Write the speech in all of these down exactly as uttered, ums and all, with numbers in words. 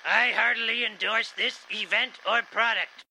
I heartily endorse this event or product.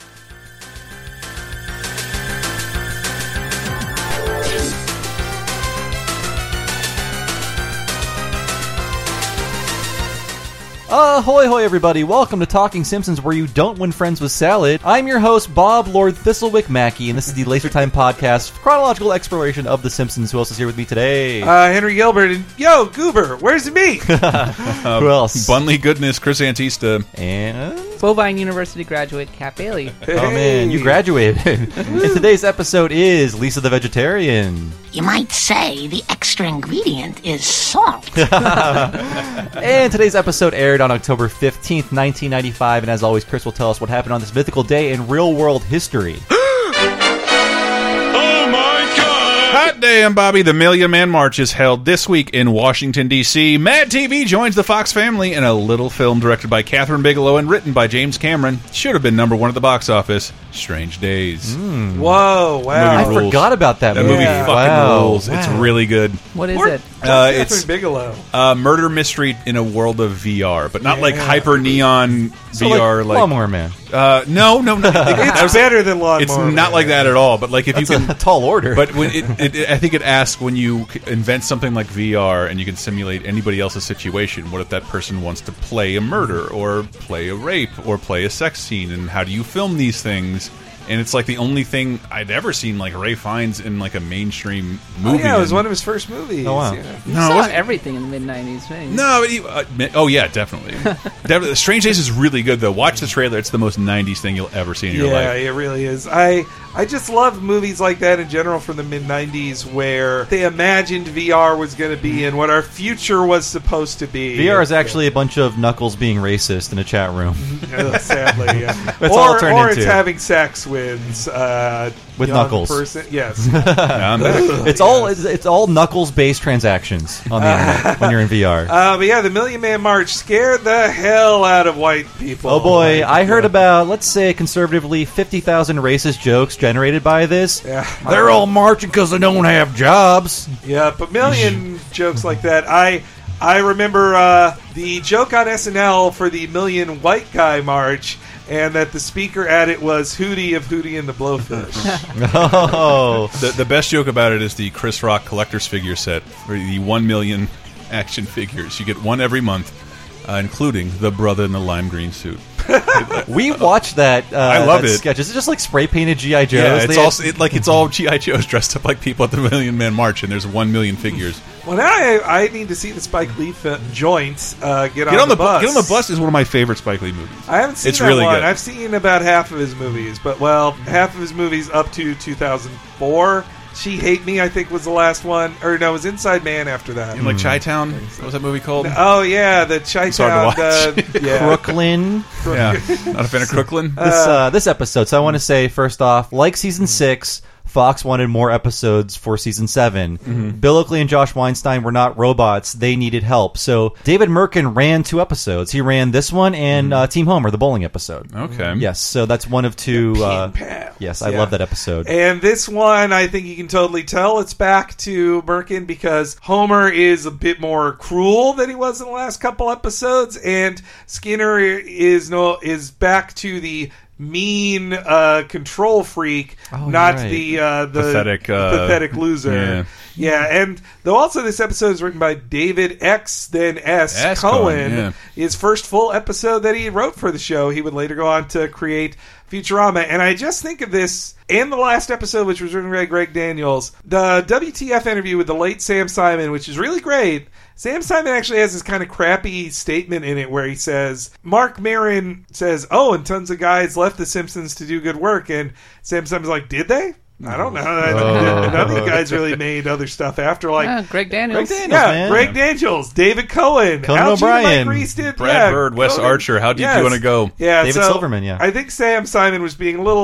Ahoy, hoy, everybody. Welcome to Talking Simpsons, where you don't win friends with salad. I'm your host, Bob Lord Thistlewick Mackey, and this is the Laser Time Podcast, chronological exploration of The Simpsons. Who else is here with me today? Uh, Henry Gilbert and, yo, Goober, where's the meat? uh, Who else? Bunley Goodness, Chris Antista. And... Bovine University graduate, Kat Bailey. Hey. Oh, man, you graduated. And today's episode is Lisa the Vegetarian. You might say the extra ingredient is salt. And today's episode aired on October fifteenth, nineteen ninety-five, and as always, Chris will tell us what happened on this mythical day in real-world history. Hot damn, Bobby. The Million Man March is held this week in Washington, D C Mad T V joins the Fox family in a little film directed by Catherine Bigelow and written by James Cameron. Should have been number one at the box office. Strange Days. Mm. Whoa, wow. I Movie rules. forgot about that, That movie. movie Yeah. fucking Wow. rules. Wow. It's really good. What is Poor- it? Uh, Catherine it's Bigelow. uh, murder mystery in a world of V R, but not like Yeah. hyper neon So, V R. like, Like, Lawnmower Man. uh, no, no, no. It- It's better than Lawnmower It's Man. not like that at all. But like if That's you can. a tall order. But when it, it, it, I think it asks when you c- invent something like V R and you can simulate anybody else's situation. What if that person wants to play a murder or play a rape or play a sex scene? And how do you film these things? And it's like the only thing I'd ever seen like Ray Fiennes in like a mainstream Oh, movie. yeah, it was And- one of his first movies. Oh, wow. Yeah. You No, it saw wasn't- everything in the mid nineties. Man. No, but he, uh, oh yeah, definitely. definitely. Strange Days is really good though. Watch the trailer; it's the most nineties thing you'll ever see in your Yeah, life. it really is. I I just love movies like that in general from the mid nineties where they imagined V R was going to be and what our future was supposed to be. V R is actually a bunch of Knuckles being racist in a chat room. Uh, sadly, yeah. That's or, all it turned or into. it's having sex with uh, With young Knuckles. Person. Yes. Um, It's all it's, it's all Knuckles-based transactions on the internet when you're in V R. Uh, but yeah, the Million Man March scared the hell out of white people. Oh boy, Like, I heard uh, about, let's say conservatively, fifty thousand racist jokes generated by this. Yeah. They're all marching because they don't have jobs. Yeah, but million jokes like that. I I remember uh, the joke on S N L for the Million White Guy March, and that the speaker at it was Hootie of Hootie and the Blowfish. Oh. the, the best joke about it is the Chris Rock collector's figure set for the one million action figures. You get one every month, uh, including the brother in the lime green suit. We watched that. Uh, I love that it. sketch. Is it just like spray painted G I Joes? Yeah, They it's had- all it, like it's all G I Joes dressed up like people at the Million Man March, and there's one million figures. Well, now I, I need to see the Spike Lee fi- joint. Uh, get, Get on, on the, the bus. Get on the Bus is one of my favorite Spike Lee movies. I haven't seen It's that really one. good. I've seen about half of his movies, but well, half of his movies up to two thousand four. She Hate Me, I think, was the last one. Or no, it was Inside Man after that. You know, like Chi-Town? What was that movie called? Oh, yeah, the hard to Chi-Town. watch. Uh, yeah. Brooklyn. Yeah, not a fan of Crooklyn. This uh, this episode. So I want to say first off, like season six, Fox wanted more episodes for season seven. Mm-hmm. Bill Oakley and Josh Weinstein were not robots; they needed help. So David Merkin ran two episodes. He ran this one and uh, Team Homer, the bowling episode. Okay. Yes, so that's one of two. Uh, Pin pals. yes, I Yeah. love that episode. And this one, I think you can totally tell it's back to Merkin because Homer is a bit more cruel than he was in the last couple episodes, and Skinner is no is back to the mean uh, control freak, Oh, not you're right. the uh, the Pathetic, uh, pathetic loser. yeah. Yeah, and though also this episode is written by David X then S, S. Cohen, Cohen, yeah. his first full episode that he wrote for the show. He would later go on to create Futurama, and I just think of this and the last episode, which was written by Greg Daniels, the W T F interview with the late Sam Simon, which is really great. Sam Simon actually has this kind of crappy statement in it where he says, Mark Maron says, oh, and tons of guys left The Simpsons to do good work, and Sam Simon's like, did they? I don't know. Oh. None of you guys really made other stuff after, like, Ah, Greg Daniels. Greg Daniels. yeah, man. Greg Daniels, David Cohen, Conan Al Jean, O'Brien, Mike Reese did, Brad yeah, Bird, Wes Conan. Archer. How deep do Yes. you want to go? Yeah, David so Silverman, yeah. I think Sam Simon was being a little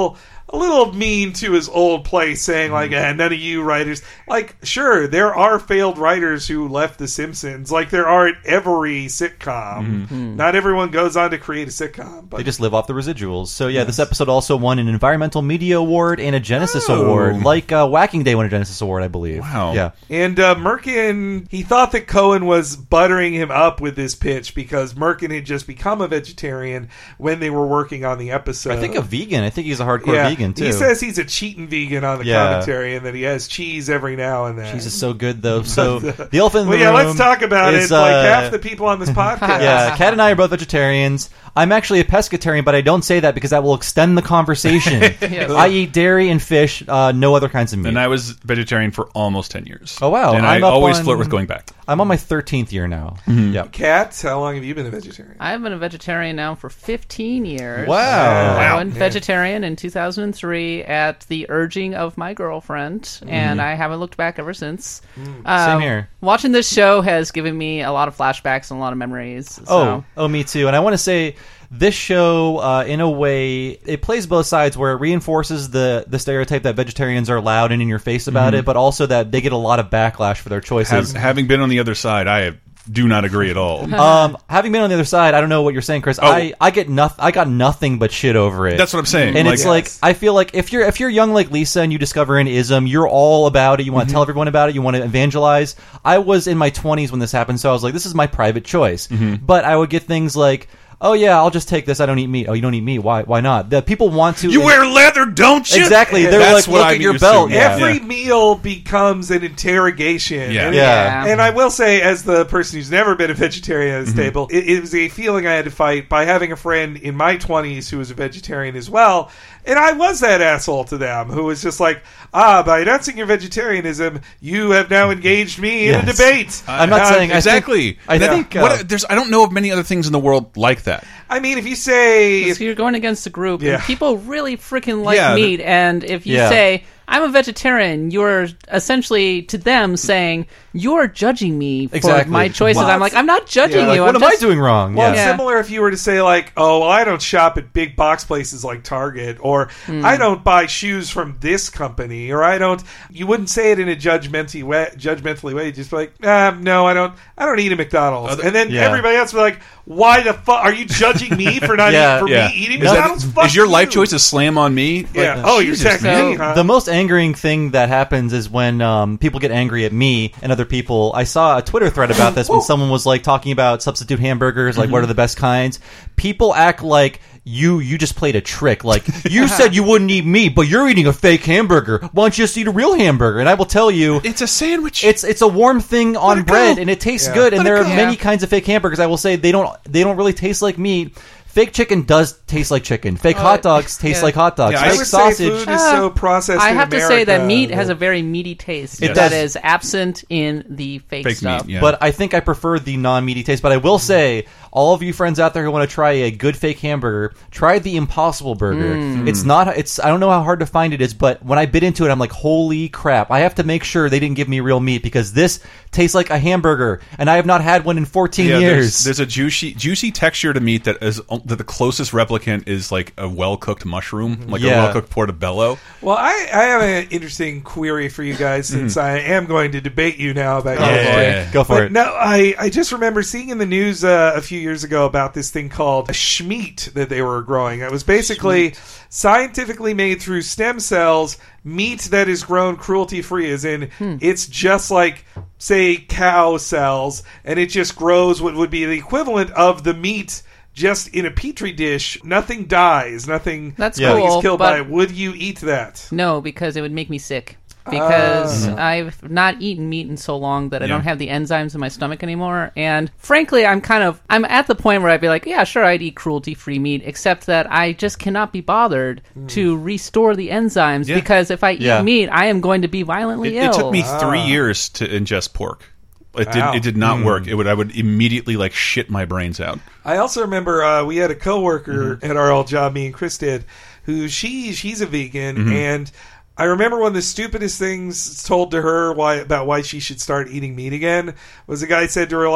a little mean to his old place, saying like, eh, none of you writers. Like, sure, there are failed writers who left The Simpsons. Like, there are at every sitcom. Mm-hmm. Not everyone goes on to create a sitcom. But They just live off the residuals. So yeah, this episode also won an Environmental Media Award and a Genesis Oh. Award, like uh, Whacking Day won a Genesis Award, I believe. Wow. Yeah. And uh, Merkin, he thought that Cohen was buttering him up with this pitch because Merkin had just become a vegetarian when they were working on the episode. I think a vegan. I think he's a hardcore yeah, vegan too. He says he's a cheating vegan on the Yeah. commentary and that he has cheese every now and then. Cheese is so good though. So the elephant in well, the yeah, room let's talk about is, it. Like uh, half the people on this podcast. Yeah, Kat and I are both vegetarians. I'm actually a pescatarian, but I don't say that because that will extend the conversation. Yes. I eat dairy and fish, uh, no other kinds of meat. And I was vegetarian for almost ten years. Oh, wow. And I'm I up always on- flirt with going back. I'm on my thirteenth year now. Mm-hmm. Yeah. Kat, how long have you been a vegetarian? I've been a vegetarian now for fifteen years. Wow. I Wow. went vegetarian in two thousand three at the urging of my girlfriend, and I haven't looked back ever since. Uh, Same here. Watching this show has given me a lot of flashbacks and a lot of memories. So. Oh, oh, me too. And I want to say this show, uh, in a way, it plays both sides where it reinforces the, the stereotype that vegetarians are loud and in your face about it, but also that they get a lot of backlash for their choices. Have, having been on the other side, I do not agree at all. Um, having been on the other side, I don't know what you're saying, Chris. Oh. I, I get nothing. I got nothing but shit over it. That's what I'm saying. And Like- it's like I feel like if you're if you're young like Lisa and you discover an ism, you're all about it. You want to tell everyone about it. You want to evangelize. I was in my twenties when this happened, so I was like, this is my private choice. But I would get things like, oh yeah, I'll just take this. I don't eat meat. Oh, you don't eat meat? Why? Why not? The people want to. You wear leather, don't you? Exactly. They're That's like, what look I'm at your used belt. to. Yeah. Every meal becomes an interrogation. Yeah. And, Yeah. and I will say, as the person who's never been a vegetarian at this Mm-hmm. table, it, it was a feeling I had to fight by having a friend in my twenties who was a vegetarian as well. And I was that asshole to them who was just like, ah, by announcing your vegetarianism, you have now engaged me in a Yes. debate. I'm not Uh, saying I think- Exactly. I And think, uh, what, there's. I don't know of many other things in the world like that. I mean, if you say... So you're going against a group, Yeah. and people really freaking like Yeah, meat. And if you Yeah. say I'm a vegetarian, you're essentially to them saying you're judging me for Exactly. my choices. Well, I'm like, I'm not judging yeah, like, you. What I'm am just, I doing wrong? Well, yeah. Yeah. similar if you were to say like, "Oh, well, I don't shop at big box places like Target," or Hmm. "I don't buy shoes from this company," or "I don't." You wouldn't say it in a judgmental way. Judgmentally way, just be like, ah, "No, I don't. I don't eat a McDonald's." Other- and then Yeah. everybody else would be like, "Why the fuck are you judging me for not Yeah. for Yeah. me eating Is, that- McDonald's?" Fuck is your life you. choice a slam on me? Like, Yeah. oh, you're Jesus, texting man. me, huh? The most angering thing that happens is when um, people get angry at me and other people. I saw a Twitter thread about this when someone was like talking about substitute hamburgers, like what are the best kinds. People act like you you just played a trick. Like you said you wouldn't eat meat, but you're eating a fake hamburger. Why don't you just eat a real hamburger? And I will tell you, It's a sandwich. it's it's a warm thing on it bread, go. and it tastes Yeah. good. And Let it there are go. many Yeah. kinds of fake hamburgers. I will say they don't they don't really taste like meat. Fake chicken does taste like chicken. Fake Uh, hot dogs taste yeah. like hot dogs. Yeah, I I Fake would sausage. say food is so processed. I in have to say that America meat has a very meaty taste It that does. is absent in the fake, Fake stuff. meat, yeah. But I think I prefer the non-meaty taste. But I will say, all of you friends out there who want to try a good fake hamburger, try the Impossible Burger. Mm. It's not. It's. I don't know how hard to find it is, but when I bit into it, I'm like, holy crap! I have to make sure they didn't give me real meat because this tastes like a hamburger, and I have not had one in fourteen Yeah, years. There's, there's a juicy, juicy texture to meat that is that the closest replicant is like a well cooked mushroom, like Yeah. a well cooked portobello. Well, I, I have an interesting query for you guys since I am going to debate you now about your Oh, boy. Yeah. Go for But it. no, I, I just remember seeing in the news uh, a few years ago about this thing called a schmeat that they were growing. It was basically scientifically made through stem cells, meat that is grown cruelty free, as in it's just like, say, cow cells, and it just grows what would be the equivalent of the meat just in a petri dish. Nothing dies, nothing, That's Yeah. nothing cool. is killed but by it. Would you eat that? No, because it would make me sick. Because Ah. I've not eaten meat in so long that I Yeah. don't have the enzymes in my stomach anymore. And frankly, I'm kind of I'm at the point where I'd be like, yeah, sure, I'd eat cruelty-free meat, except that I just cannot be bothered to restore the enzymes Yeah. because if I eat Yeah. meat, I am going to be violently It, ill. it took me three years to ingest pork. It did. Wow. It did not work. It would. I would immediately like shit my brains out. I also remember uh, we had a coworker at our old job, me and Chris did, who she she's a vegan, and I remember one of the stupidest things told to her why about why she should start eating meat again was a guy said to her like,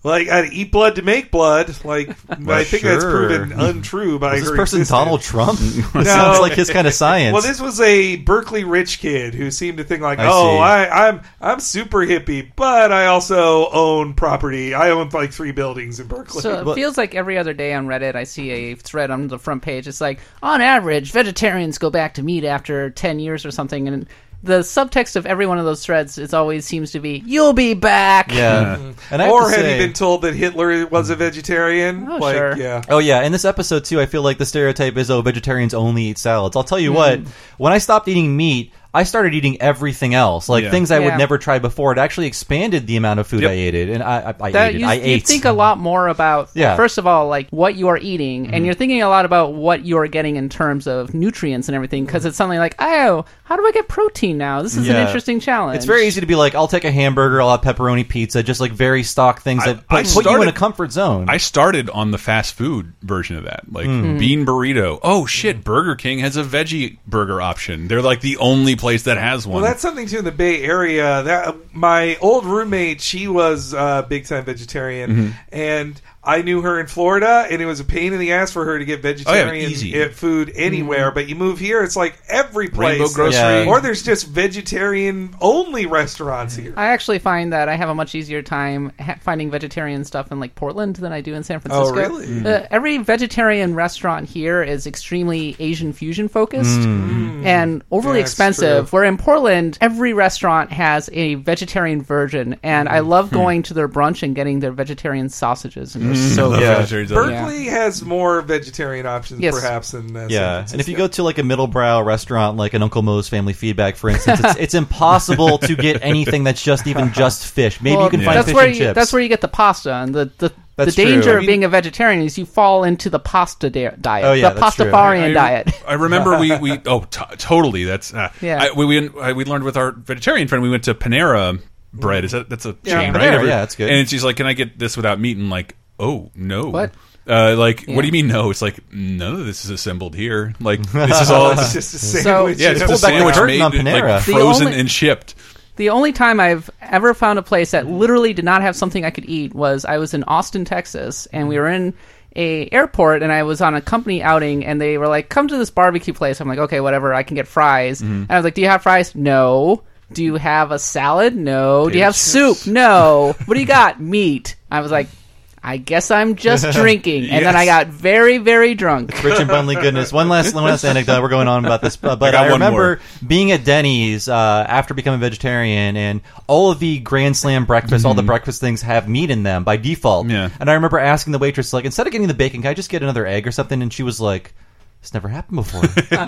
Like, I'd eat blood to make blood. Like, I think that's sure. proven untrue by Is this her person existence. Donald Trump? No. Sounds like his kind of science. Well, this was a Berkeley rich kid who seemed to think like, I oh, see. I, I'm I'm super hippie, but I also own property. I own like three buildings in Berkeley. So it But- feels like every other day on Reddit, I see a thread on the front page. It's like, on average, vegetarians go back to meat after ten years or something. And the subtext of every one of those threads is always seems to be, you'll be back. yeah. And I have or to have say, you been told that Hitler was a vegetarian? Oh, like, sure. yeah. Oh yeah, in this episode too, I feel like the stereotype is, oh, vegetarians only eat salads. I'll tell you what, when I stopped eating meat, I started eating everything else, like Yeah. things I would Yeah. never try before. It actually expanded the amount of food Yep. I ate, it, and I, I, I That ate it. you, I you ate. think a lot more about, Yeah. first of all, like what you are eating, and you're thinking a lot about what you are getting in terms of nutrients and everything, because it's something like, oh, how do I get protein now? This is Yeah. an interesting challenge. It's very easy to be like, I'll take a hamburger, I'll have pepperoni pizza, just like very stock things I- that I put, put you in started- a comfort zone. I started on the fast food version of that, like bean burrito. Oh shit, Burger King has a veggie burger option. They're like the only place that has one. Well, that's something too in the Bay Area. That my old roommate, she was a big time vegetarian, Mm-hmm. and I knew her in Florida, and it was a pain in the ass for her to get vegetarian easy. i- food anywhere. But you move here, it's like every place, Rainbow Grocery. Yeah. or there's just vegetarian only restaurants here. I actually find that I have a much easier time ha- finding vegetarian stuff in like Portland than I do in San Francisco. really? Uh, every vegetarian restaurant here is extremely Asian fusion focused and overly Yeah, it's expensive. true. Where in Portland, every restaurant has a vegetarian version, and I love going to their brunch and getting their vegetarian sausages. And they're so Love good. Yeah. vegetarians. Berkeley has more vegetarian options, Yes. perhaps, than uh, Yeah, San and if you Francisco. go to like a middlebrow restaurant, like an Uncle Mo's Family Feedback, for instance, it's, it's impossible to get anything that's just even just fish. Maybe Well, you can Yeah. find that's fish where and you, chips. That's where you get the pasta, and the the, the That's danger true. I of mean- being a vegetarian is you fall into the pasta da- diet, Oh, yeah, the that's true. pastafarian I, diet. I remember we, we oh t totally that's uh, Yeah. I, we we I- we learned with our vegetarian friend. We went to Panera Bread. Is that that's a Yeah, chain, Panera, right? yeah, that's good. And she's like, "Can I get this without meat?" And like, oh no, What? Uh, like, Yeah. what do you mean no? It's like none of this is assembled here. Like this is all. it's just a So- sandwich. yeah, it's Pull just a back the sandwich curtain made on Panera. like The frozen only- and shipped. The only time I've ever found a place that literally did not have something I could eat was I was in Austin, Texas, and we were in a airport, and I was on a company outing, and they were like, "Come to this barbecue place." I'm like, "Okay, whatever. I can get fries." And I was like, "Do you have fries?" No. Do you have a salad? No. Do you have soup? No. What do you got? Meat. I was like, I guess I'm just drinking. And then I Yes. got very, very drunk. Rich and Bunley goodness. One last, one last anecdote. We're going on about this, uh, but I got I, one remember more. being at Denny's uh, after becoming vegetarian, and all of the Grand Slam breakfast, all the breakfast things have meat in them by default. Yeah. And I remember asking the waitress, like, instead of getting the bacon, can I just get another egg or something? And she was like, "It's never happened before."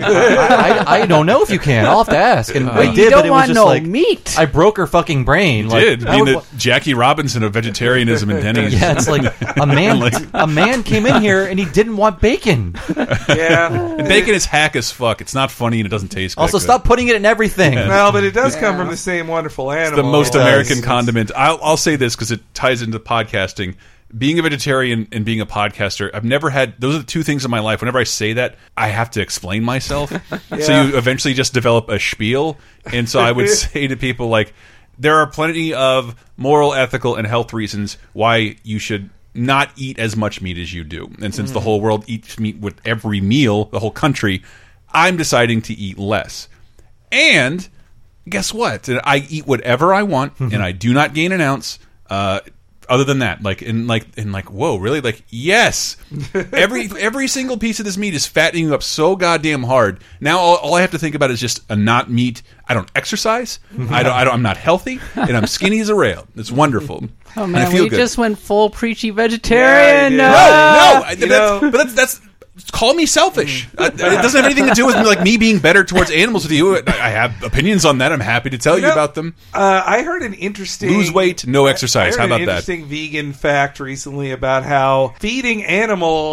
I, I, I don't know if you can. I'll have to ask. And I you did, don't but it want was just no like meat. I broke her fucking brain. Like, Did I being would- the Jackie Robinson of vegetarianism in Denny's. yeah, it's like a man. Like- a man came in here and he didn't want bacon. yeah. And bacon is hack as fuck. It's not funny and it doesn't taste good. Also, stop putting it in everything. Well, but it does come from the same wonderful animal. the most does. American It's- condiment. I'll, I'll say this because it ties into podcasting. Being a vegetarian and being a podcaster, I've never had. Those are the two things in my life. Whenever I say that, I have to explain myself. So Yeah. you eventually just develop a spiel. And so I would say to people like, there are plenty of moral, ethical, and health reasons why you should not eat as much meat as you do. And since the whole world eats meat with every meal, the whole country, I'm deciding to eat less. And guess what? I eat whatever I want, and I do not gain an ounce. Uh, other than that, like in like in like, whoa, really? Like, yes, every every single piece of this meat is fattening you up so goddamn hard. Now all, all I have to think about is just a not meat. I don't exercise. I don't. I don't. I'm not healthy, and I'm skinny as a rail. It's wonderful. Oh And man, I feel we good. just went full preachy vegetarian. Yeah, Uh, no, no, I- You that's, know- but that's that's. Call me selfish. Uh, it doesn't have anything to do with me, like me being better towards animals with you. I I have opinions on that. I'm happy to tell you, know, about them. Uh, I heard an interesting Lose weight, no exercise. I heard How about an that? interesting vegan fact recently about how feeding animals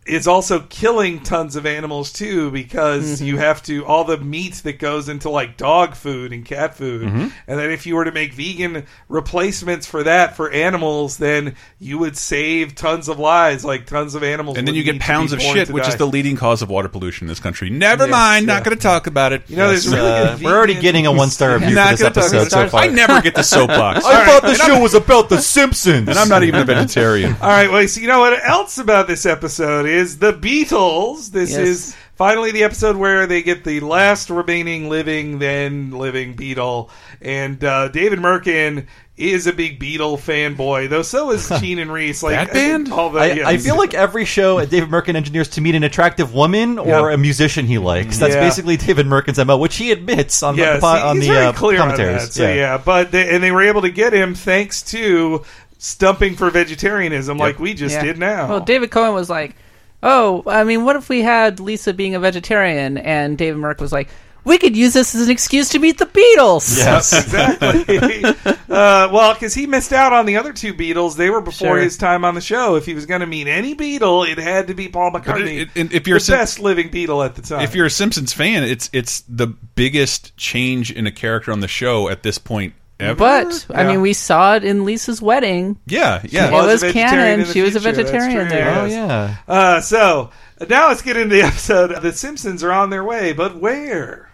is also killing tons of animals too, because Mm-hmm. you have to all the meat that goes into like dog food and cat food, Mm-hmm. and then if you were to make vegan replacements for that for animals, then you would save tons of lives, like tons of animals. And then would you get need to pounds be of born shit, to which die. is the leading cause of water pollution in this country. Never Yes, mind, yeah. not going to talk about it. You know, there's really Uh, good we're already vegan- getting a one-star review for Not this gonna talk episode so about- far. I never get the soapbox. I thought the show was about The Simpsons. And I'm not even a vegetarian. All right, well, so you know what else about this episode is the Beatles. This Yes. is finally the episode where they get the last remaining living, then living Beatle. And uh, David Merkin is a big Beatle fanboy, though so is Gene and Reese. Like That I think band? All the, I, yes. I feel like every show David Merkin engineers to meet an attractive woman or Yeah. a musician he likes. That's Yeah. basically David Merkin's M O, which he admits on yes, the po- on he's the very uh, clear commentaries. on that. So, yeah. but they, and they were able to get him thanks to stumping for vegetarianism, like we just Yeah. did now. Well, David Cohen was like, "Oh, I mean, what if we had Lisa being a vegetarian?" And David Merck was like, "We could use this as an excuse to meet the Beatles." Yes. Exactly. uh, well, because he missed out on the other two Beatles. They were before Sure. his time on the show. If he was going to meet any Beatle, it had to be Paul McCartney, it- it- if you're the Sim- best living Beatle at the time. If you're a Simpsons fan, it's it's the biggest change in a character on the show at this point ever. But I Yeah. mean, we saw it in Lisa's wedding. yeah, yeah. It was a was vegetarian canon. in the She was a future. That's vegetarian true, there. Oh, yes. yeah. uh, so now let's get into the episode. The Simpsons are on their way, but where?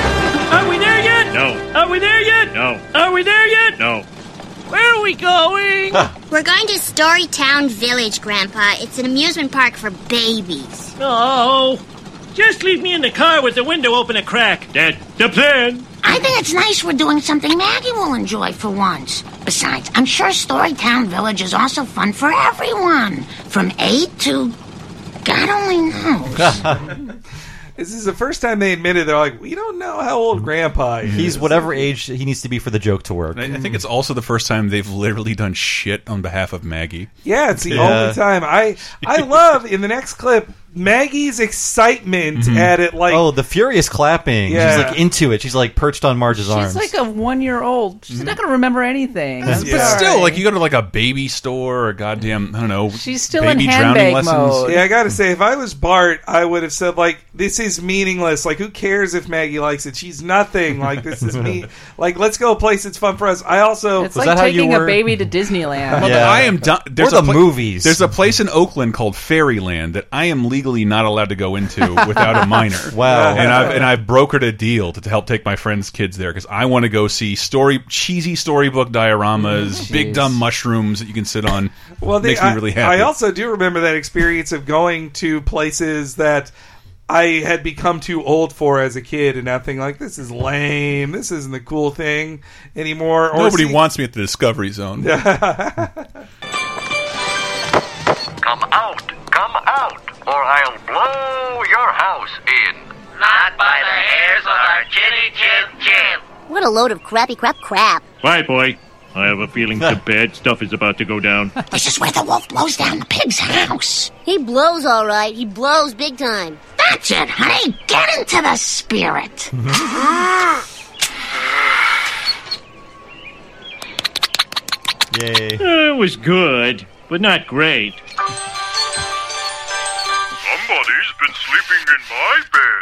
Are we there yet? No. Are we there yet? No. Are we there yet? No. Where are we going? We're going to Storytown Village, Grandpa. It's an amusement park for babies. Oh, just leave me in the car with the window open a crack. That's the plan. I think it's nice we're doing something Maggie will enjoy for once. Besides, I'm sure Storytown Village is also fun for everyone. From eight to... God only knows. This is the first time they admitted they're like, we don't know how old Grandpa is. He's whatever age he needs to be for the joke to work. I, I think it's also the first time they've literally done shit on behalf of Maggie. Yeah, it's the Yeah. only time. I I love in the next clip Maggie's excitement at it. Like, Oh, the furious clapping. Yeah. She's like into it. She's like perched on Marge's She's arms. like a one-year-old. She's not going to remember anything. I'm Yeah. But sorry. still, like you go to like a baby store or goddamn, I don't know. She's still baby in drowning handbag lessons. mode. yeah, I gotta say, if I was Bart, I would have said like, "This is meaningless. Like, who cares if Maggie likes it? She's nothing. Like, this is me. Like, let's go a place that's fun for us." I also It's Was like that how you taking a were? baby to Disneyland. Well, Yeah. I am done. There's Or a the pla- movies. There's a place in Oakland called Fairyland that I am legally not allowed to go into without a minor. Wow. And I've and I've brokered a deal to, to help take my friends' kids there because I want to go see story cheesy storybook dioramas, big Jeez. dumb mushrooms that you can sit on. well, they, makes me I, really happy. I also do remember that experience of going to places that I had become too old for as a kid, and now thinking like, "This is lame. This isn't the cool thing anymore." Or Nobody see- wants me at the Discovery Zone. Come out. Come out. Or I'll blow your house in. Not by the hairs of our chinny chin chin. What a load of crappy crap crap. Bye, boy. I have a feeling the bad stuff is about to go down. This is where the wolf blows down the pig's house. He blows all right. He blows big time. That's it, honey. Get into the spirit. Yay. Uh, it was good, but not great. Somebody's been sleeping in my bed.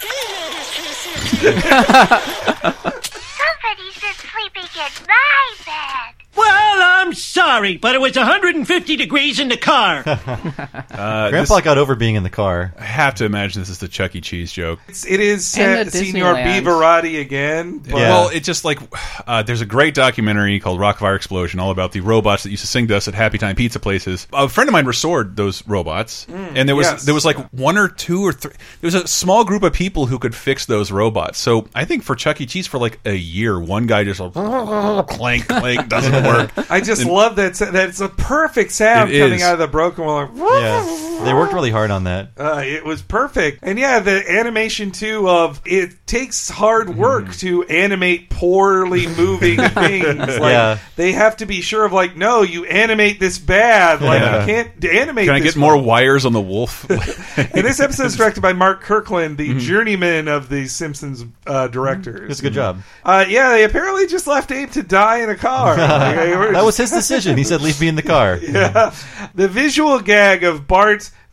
Somebody's been sleeping in my bed. Well, I'm sorry, but it was one hundred fifty degrees in the car. Uh, Grandpa this- got over being in the car. I have to imagine this is the Chuck E. Cheese joke. It's, it is And uh, the Senor Disneyland. Beaverati again. But Yeah. Well, it's just like uh, there's a great documentary called Rockfire Explosion, all about the robots that used to sing to us at Happy Time Pizza places. A friend of mine restored those robots, and there was yes. there was like one or two or three. There was a small group of people who could fix those robots. So I think for Chuck E. Cheese for like a year, one guy just like, clank clank doesn't work. I just love that. That's a perfect sound It coming is. out of the broken one. Yeah. They worked really hard on that. Uh, it was perfect. And yeah, the animation too of it takes hard work to animate poorly moving things. Like Yeah. they have to be sure of like, no, you animate this bad. Like Yeah. you can't animate Can I this get more well. wires on the wolf? And this episode is directed by Mark Kirkland, the journeyman of the Simpsons uh, directors. It's a good job. Uh, yeah, they apparently just left Abe to die in a car. Like, they were That was his decision. He said, leave me in the car. Yeah. The visual gag of Bart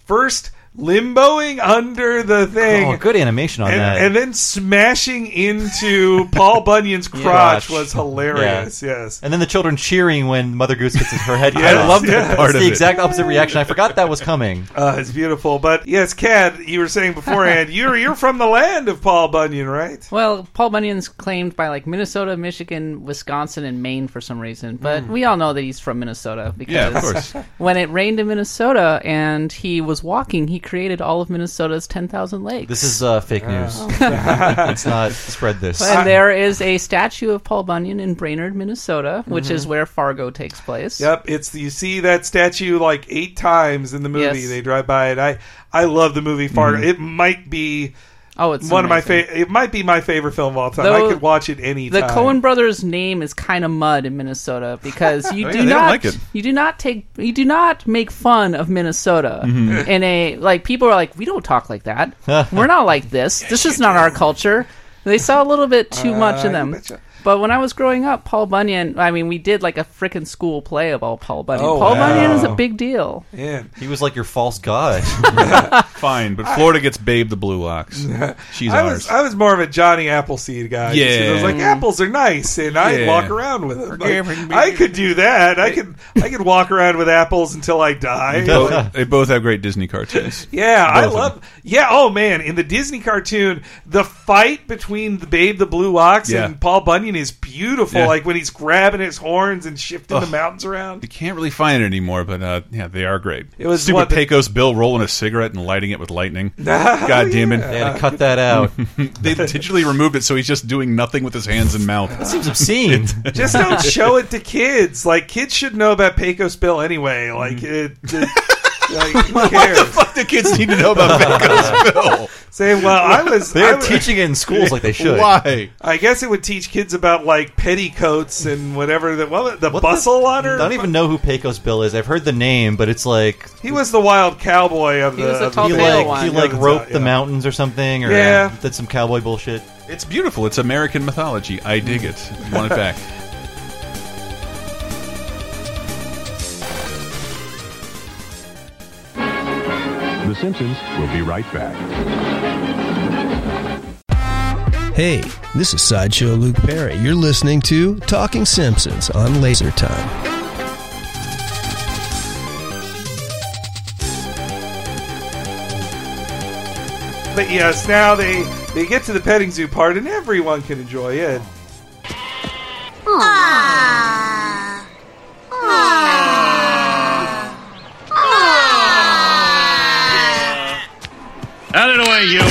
first limboing under the thing. Oh, good animation on and, that. and then smashing into Paul Bunyan's crotch was hilarious. Yeah. Yes. And then the children cheering when Mother Goose gets her head cut Yes, off. I love that yes. part It's of the it. exact opposite reaction. I forgot that was coming. Uh, it's beautiful. But yes, Cad, you were saying beforehand, you're you're from the land of Paul Bunyan, right? Well, Paul Bunyan's claimed by like Minnesota, Michigan, Wisconsin, and Maine for some reason. But Mm. we all know that he's from Minnesota because Yeah, of course. when it rained in Minnesota and he was walking, he created all of Minnesota's ten thousand lakes. This is uh, fake news. It's not spread this. And there is a statue of Paul Bunyan in Brainerd, Minnesota, which Mhm. is where Fargo takes place. Yep, it's you see that statue like eight times in the movie. Yes. They drive by it. I I love the movie Fargo. Mhm. It might be Oh, it's one amazing. of my favorite. It might be my favorite film of all time. Though I could watch it any The time. Coen brothers' name is kind of mud in Minnesota because you Oh, do yeah, they not don't like it. you do not take you do not make fun of Minnesota Mhm. in a like people are like we don't talk like that. We're not like this. This is not our culture. They saw a little bit too much Uh, in I them. betcha. But when I was growing up, Paul Bunyan, I mean, we did like a frickin' school play about Paul Bunyan. Oh, Paul wow. Bunyan is a big deal. Yeah. He was like your false god. Fine, but Florida gets Babe the Blue Ox. She's I ours. was I was more of a Johnny Appleseed guy. Yeah. I was like apples are nice, and I'd Yeah. walk around with them. Forgive Like, me. I could do that. I could I could walk around with apples until I die. They both, they both have great Disney cartoons. Yeah, I Both of love. them. Yeah, oh man, in the Disney cartoon, the fight between the Babe the Blue Ox Yeah. and Paul Bunyan is beautiful. Yeah. Like when he's grabbing his horns and shifting the Ugh. mountains around. You can't really find it anymore, but uh, yeah, they are great. It was Stupid what the- Pecos Bill rolling a cigarette and lighting it with lightning. Oh, God damn it! yeah. They had to cut that out. They digitally removed it, so he's just doing nothing with his hands and mouth. That seems obscene. Just don't show it to kids. Like kids should know about Pecos Bill anyway. Like it. it like, who cares? What the fuck do kids need to know about Pecos Bill? Saying, well, I was. They're I was- teaching it in schools like they should. Why? I guess it would teach kids about like petticoats and whatever. The well, the What bustle the- on her. I don't even know who Pecos Bill is. I've heard the name, but it's like He was the wild cowboy of He the. was the of tall he tale like one. he Yeah, like that's roped out, the yeah. mountains or something, or Yeah. uh, did some cowboy bullshit. It's beautiful. It's American mythology. I dig it. Want it back. The Simpsons will be right back. Hey, this is Sideshow Luke Perry. You're listening to Talking Simpsons on Laser Time. But yes, now they they get to the petting zoo part, and everyone can enjoy it. Ah. Out of the way, you.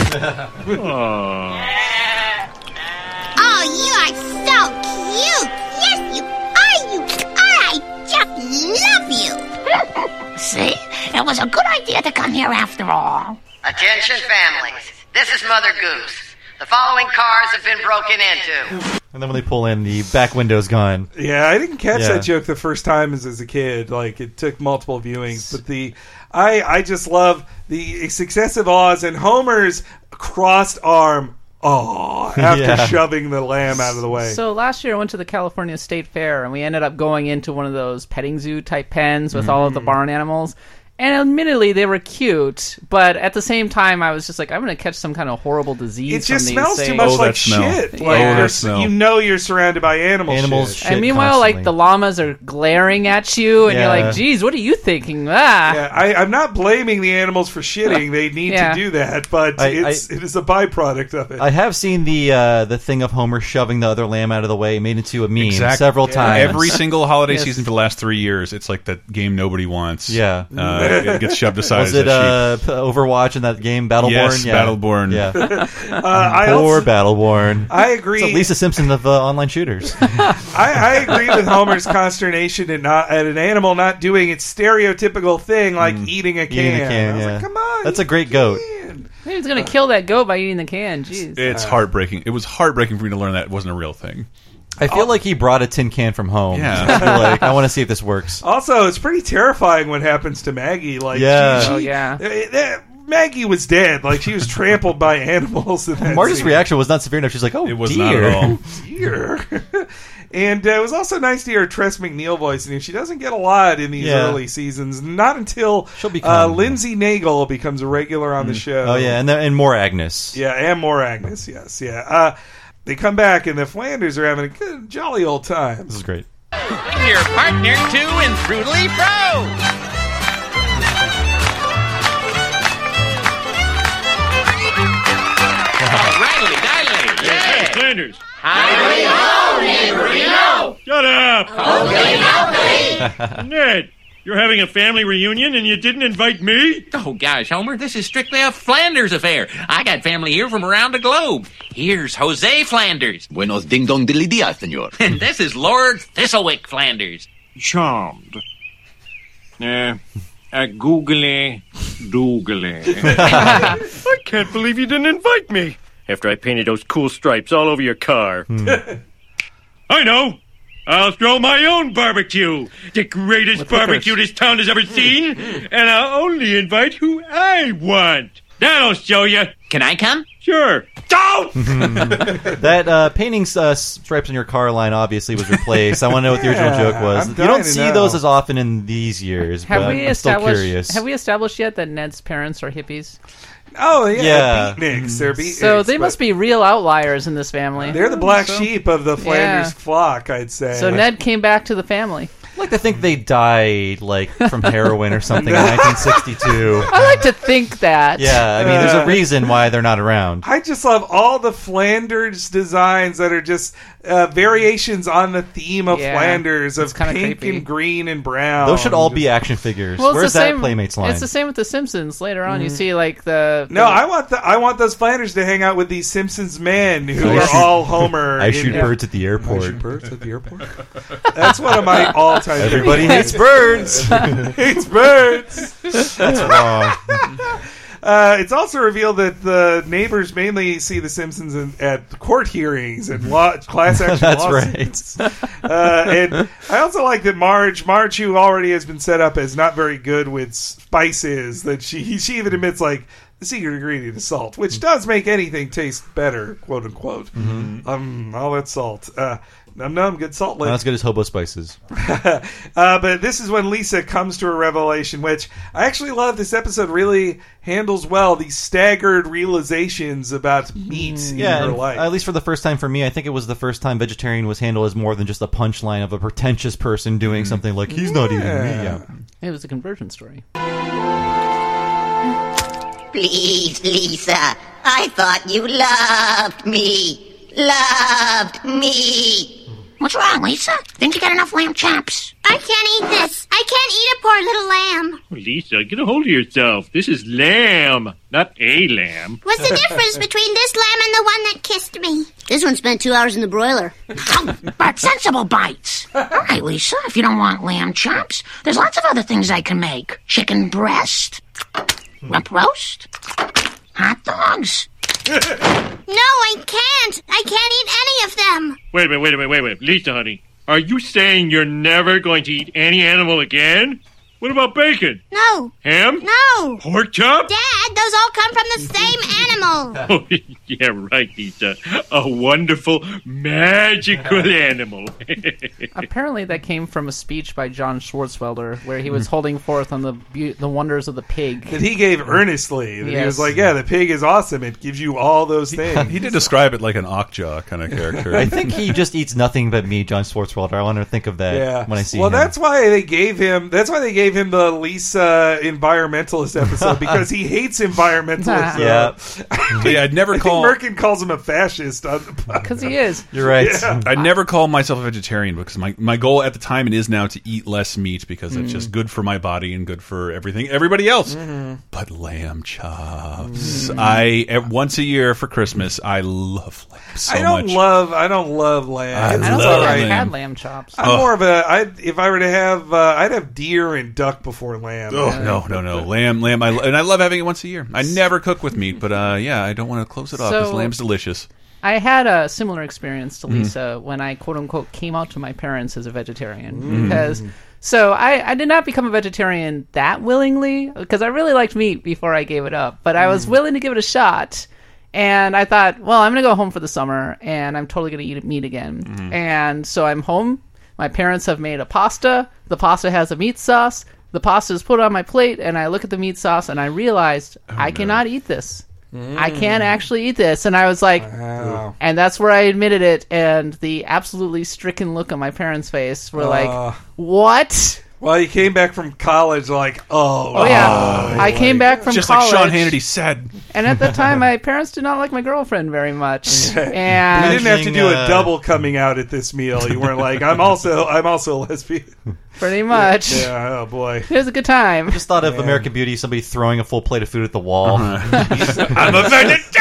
Oh, you are so cute. Yes, you are. You are. I just love you. See? It was a good idea to come here after all. Attention families. This is Mother Goose. The following cars have been broken into. And then when they pull in, the back window's gone. Yeah, I didn't catch Yeah. that joke the first time as, as a kid. Like it took multiple viewings, but the I I just love the successive awes and Homer's crossed arm. Oh, after Yeah. shoving the lamb out of the way. So last year I went to the California State Fair and we ended up going into one of those petting zoo type pens with all of the barn animals. And admittedly, they were cute, but at the same time, I was just like, I'm going to catch some kind of horrible disease It just from smells these too things. much Oh, like that smell. shit. Yeah. Like, Oh, that you're- smell. you know you're surrounded by animal Animals shit. shit And meanwhile, like, constantly. the llamas are glaring at you, and Yeah. you're like, geez, what are you thinking? Ah. Yeah, I, I'm not blaming the animals for shitting. They need Yeah. to do that, but I- it's it is a byproduct of it. I have seen the uh, the thing of Homer shoving the other lamb out of the way, made into a meme Exact- several Yeah. times. Every single holiday Yes. season for the last three years, it's like that game nobody wants. Yeah. uh, it gets shoved aside. Was as it a uh, P- Overwatch in that game, Battleborn? Yes, yeah. Battleborn. Yeah. uh, I Poor also, Battleborn. I It's agree. like Lisa Simpson of uh, online shooters. I, I agree with Homer's consternation at not at an animal not doing its stereotypical thing like eating a can. Eating a can, I was yeah. like, come on, That's eat a great the goat. can. Maybe he's going to kill that goat by eating the can. Jeez. It's heartbreaking. It was heartbreaking for me to learn that it wasn't a real thing. I feel like he brought a tin can from home. Yeah. I feel like I want to see if this works. Also, it's pretty terrifying what happens to Maggie. Like, Yeah. she- she- Oh, yeah. uh, uh, Maggie was dead. Like, she was trampled by animals. In that Marge's scene. reaction was not severe enough. She's like, oh, It was dear. not at all. Dear. And uh, it was also nice to hear Tress McNeil voicing him. She doesn't get a lot in these Yeah. early seasons. Not until She'll uh, become- Lindsay Nagel becomes a regular on the show. Oh, yeah, and, the, and more Agnes. Yeah, and more Agnes, yes. Yeah. Uh, they come back, and the Flanders are having a good, jolly old time. This is great. Your partner, too, in Frutily Pro. Riley, Diley, yeah. Flanders. Hidely ho, neighborino. Shut up! Okay, okay. Ned, you're having a family reunion and you didn't invite me? Oh, gosh, Homer, this is strictly a Flanders affair. I got family here from around the globe. Here's Jose Flanders. Buenos ding dong dilly dia, senor. And this is Lord Thistlewick Flanders. Charmed. Eh, a googly doogly. I can't believe you didn't invite me after I painted those cool stripes all over your car. I know. I'll throw my own barbecue, the greatest barbecue this town has ever seen, and I'll only invite who I want. That'll show you. Can I come? Sure. Don't! That uh, painting uh, stripes on your car line obviously was replaced. I want to know what the original Yeah, joke was. I'm You dying don't to see know. those as often in these years, Have but we I'm still established? curious. Have we established yet that Ned's parents are hippies? Oh, yeah, Yeah. beatniks. They're beatniks. So they but must be real outliers in this family. They're the black So- sheep of the Flanders Yeah. flock, I'd say. So Ned came back to the family. I like to think they died like from heroin or something in nineteen sixty-two. I like to think that. Yeah, I mean, there's a reason why they're not around. I just love all the Flanders designs that are just uh, variations on the theme of Yeah, Flanders of it's kinda pink creepy. and green and brown. Those should all be action figures. Well, it's Where's the that same, Playmates line? It's the same with the Simpsons. Later on, you Mhm. see like the, No, the- I want the I want those Flanders to hang out with these Simpsons men who I are shoot- all Homer. I in- shoot birds at the airport. I shoot birds at the airport. That's one of my all-time. Everybody favorite hates birds. hates birds. That's wrong. Uh, it's also revealed that the neighbors mainly see the Simpsons in, at court hearings and law, class action That's lawsuits. Right. Uh, and I also like that Marge, Marge, who already has been set up as not very good with spices, that she she even admits like the secret ingredient is salt, which does make anything taste better, quote unquote. Mm-hmm. Um, all that salt. Uh, Num num, good salt lick. Not as good as hobo spices. uh, but this is when Lisa comes to a revelation, which I actually love. This episode really handles well these staggered realizations about meat in Yeah, her and life. at least for the first time for me, I think it was the first time vegetarian was handled as more than just a punchline of a pretentious person doing something like, he's not eating meat. Yeah. It was a conversion story. Please, Lisa. I thought you loved me. Loved me. What's wrong, Lisa? Didn't you get enough lamb chops? I can't eat this. I can't eat a poor little lamb. Lisa, get a hold of yourself. This is lamb, not a lamb. What's the difference between this lamb and the one that kissed me? This one spent two hours in the broiler. Oh, but sensible bites. All right, Lisa, if you don't want lamb chops, there's lots of other things I can make. Chicken breast, rump roast, hot dogs. No, I can't. I can't eat any of them. Wait a minute, wait a minute, wait a minute. Lisa, honey, are you saying you're never going to eat any animal again? What about bacon? No. Ham? No. Pork chop? Dad, those all come from the same animal. Oh, yeah, right, Lisa. A wonderful, magical animal. Apparently, that came from a speech by John Swartzwelder, where he was holding forth on the be- the wonders of the pig. that he gave earnestly. That He Yes. was like, yeah, the pig is awesome. It gives you all those things. He did describe it like an Ockjaw kind of character. I think he just eats nothing but meat, John Swartzwelder. I want to think of that Yeah. when I see well, him. that's why they gave him. That's why they gave him the Lisa environmentalist episode because he hates environmentalists. Yeah. Yeah, I'd never I call. think Merkin calls him a fascist on the podcast. Because he is. You're right. Yeah. I'd never call myself a vegetarian because my, my goal at the time and is now to eat less meat because it's Mm. just good for my body and good for everything everybody else. Mm-hmm. But lamb chops, I at once a year for Christmas. I love lamb so I don't much. love. I don't love lamb. I It's I don't love think I've lamb. had lamb chops. I'm Oh. more of a. I if I were to have, uh, I'd have deer and duck before lamb. Oh no no no lamb lamb I, and I love having it once a year. I never cook with meat, but uh, yeah, I don't want to close it off because So- lamb's delicious. I had a similar experience to Mm-hmm. Lisa when I quote unquote came out to my parents as a vegetarian Mm. because So I, I did not become a vegetarian that willingly, because I really liked meat before I gave it up. But I was mm. willing to give it a shot. And I thought, well, I'm going to go home for the summer, and I'm totally going to eat meat again. Mm. And so I'm home. My parents have made a pasta. The pasta has a meat sauce. The pasta is put on my plate, and I look at the meat sauce, and I realized oh, I no. cannot eat this. Mm. I can't actually eat this. And I was like, wow. And that's where I admitted it. And the absolutely stricken look on my parents' face were uh, like, what? Well, you came back from college like, oh. Oh, yeah. Oh, I came back from just college. Just like Sean Hannity said. And at the time, my parents did not like my girlfriend very much. And you didn't have to do a double coming out at this meal. You weren't like, I'm also I'm also a lesbian. Pretty much. Yeah, oh boy. It was a good time. I just thought of yeah. American Beauty, somebody throwing a full plate of food at the wall. Uh-huh. I'm a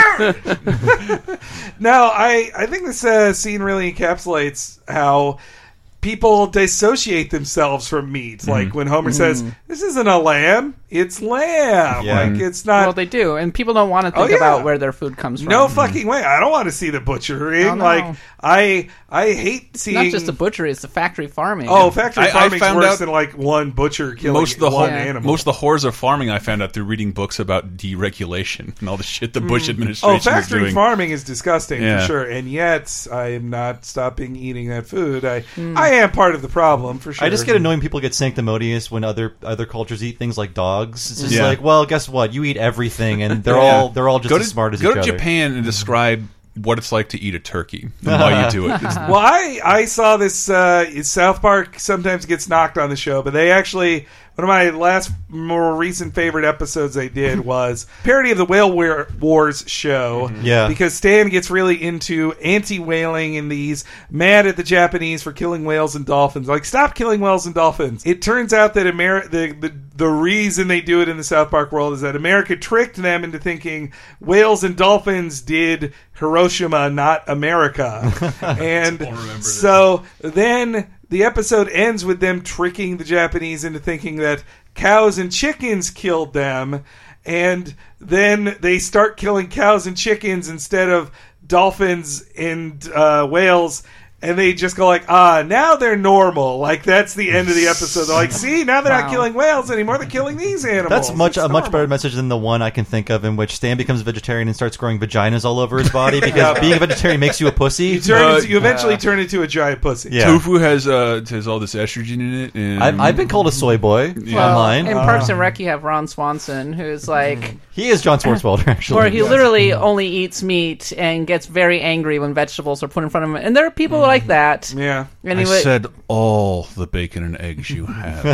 vegetarian! No, I, I think this uh, scene really encapsulates how people dissociate themselves from meat. Mm. Like when Homer mm. says, this isn't a lamb, it's lamb. Yeah. Like it's not. Well, they do. And people don't want to think oh, yeah. about where their food comes from. No fucking way. I don't want to see the butchering. Oh, no. Like, I I hate it's seeing. Not just the butchery, it's the factory farming. Oh, factory farming is worse out than like one butcher killing most of the one whole, animal. Most of the horrors of farming I found out through reading books about deregulation and all the shit the Bush mm. administration oh, factory is doing. farming is disgusting yeah. for sure. And yet, I am not stopping eating that food. I, mm. I am part of the problem for sure. I just get annoyed when people get sanctimonious when other other cultures eat things like dogs. It's just yeah. like, well, guess what? You eat everything, and they're yeah. all they're all just go as to, smart as go each to other. Japan and describe what it's like to eat a turkey and why you do it. It's, well, I, I saw this uh, South Park sometimes gets knocked on the show, but they actually... One of my last, more recent favorite episodes they did was parody of the Whale Wars show. Mm-hmm. Yeah. Because Stan gets really into anti-whaling and he's mad at the Japanese for killing whales and dolphins. Like, stop killing whales and dolphins. It turns out that Ameri- the, the, the reason they do it in the South Park world is that America tricked them into thinking whales and dolphins did Hiroshima, not America. And so then... The episode ends with them tricking the Japanese into thinking that cows and chickens killed them, and then they start killing cows and chickens instead of dolphins and uh, whales, and they just go like, ah, now they're normal. Like, that's the end of the episode. They're like, see, now they're wow. not killing whales anymore, they're killing these animals. That's much it's a normal. much better message than the one I can think of in which Stan becomes a vegetarian and starts growing vaginas all over his body because yeah. being a vegetarian makes you a pussy. You, turn uh, into, you eventually uh, turn into a giant pussy. Yeah. Tofu has uh, has all this estrogen in it. And... I've, I've been called a soy boy well, online. In Parks and Rec, you have Ron Swanson, who's like... He is John Swartzwelder, actually. Where he yes. literally only eats meat and gets very angry when vegetables are put in front of him. And there are people mm. like that. Yeah. And I would, said all the bacon and eggs you have.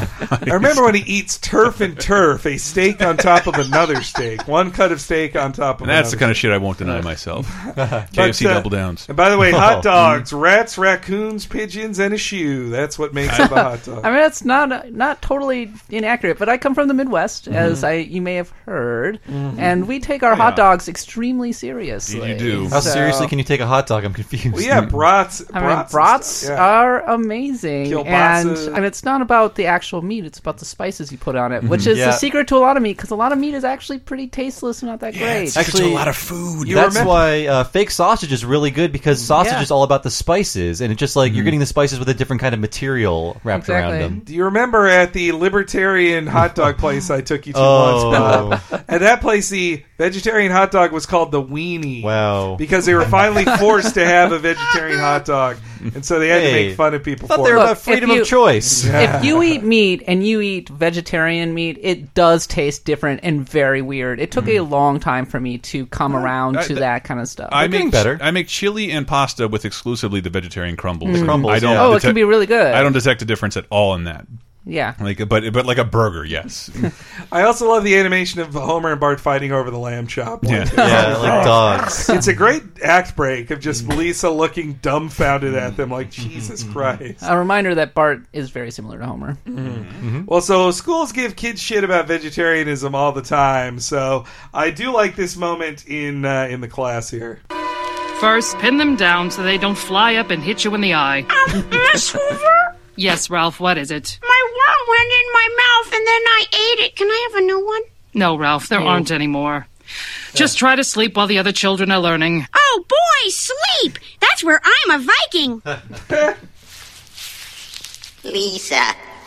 I remember when he eats turf and turf, a steak on top of another steak. One cut of steak on top of and that's another the kind of shit I won't deny myself. K F C but, uh, double downs. And by the way, hot dogs, rats, raccoons, pigeons, and a shoe. That's what makes up a hot dog. I mean, that's not not totally inaccurate, but I come from the Midwest, mm-hmm. as I you may have heard, mm-hmm. and we take our yeah. hot dogs extremely seriously. You do. How so, seriously can you take a hot dog? I'm confused. Well, yeah, brats. I brats mean, brats yeah. are amazing. Kielbasa. And, and it's not about the actual meat, it's about the spices you put on it, which is yeah. the secret to a lot of meat, because a lot of meat is actually pretty tasteless and not that yeah, great. It's actually a lot of food. You that's remember? why uh, fake sausage is really good, because sausage yeah. is all about the spices, and it's just like mm. you're getting the spices with a different kind of material wrapped exactly. around them. Do you remember at the libertarian hot dog place I took you to oh. once? Bob? At that place, the vegetarian hot dog was called the Weenie. Wow. Because they were finally forced to have a vegetarian hot dog, and so they had hey, to make fun of people I thought for they were it. about freedom you, of choice. Yeah. If you eat meat and you eat vegetarian meat, it does taste different and very weird. It took mm. a long time for me to come around I, to I, that kind of stuff. I make better. I make chili and pasta with exclusively the vegetarian crumbles. Mm. crumbles I don't yeah. Oh, detect, it can be really good. I don't detect a difference at all in that. Yeah, like but but like a burger, yes. I also love the animation of Homer and Bart fighting over the lamb chop. Yeah, yeah like dogs. It's a great act break of just Lisa looking dumbfounded at them, like Jesus Christ. A reminder that Bart is very similar to Homer. Mm-hmm. Mm-hmm. Well, so schools give kids shit about vegetarianism all the time, so I do like this moment in uh, in the class here. First, pin them down so they don't fly up and hit you in the eye. Um, Miss Hoover? Yes, Ralph, what is it? My worm went in my mouth and then I ate it. Can I have a new one? No, Ralph, there oh. aren't any more. Just try to sleep while the other children are learning. Oh, boy, sleep! That's where I'm a Viking. Lisa,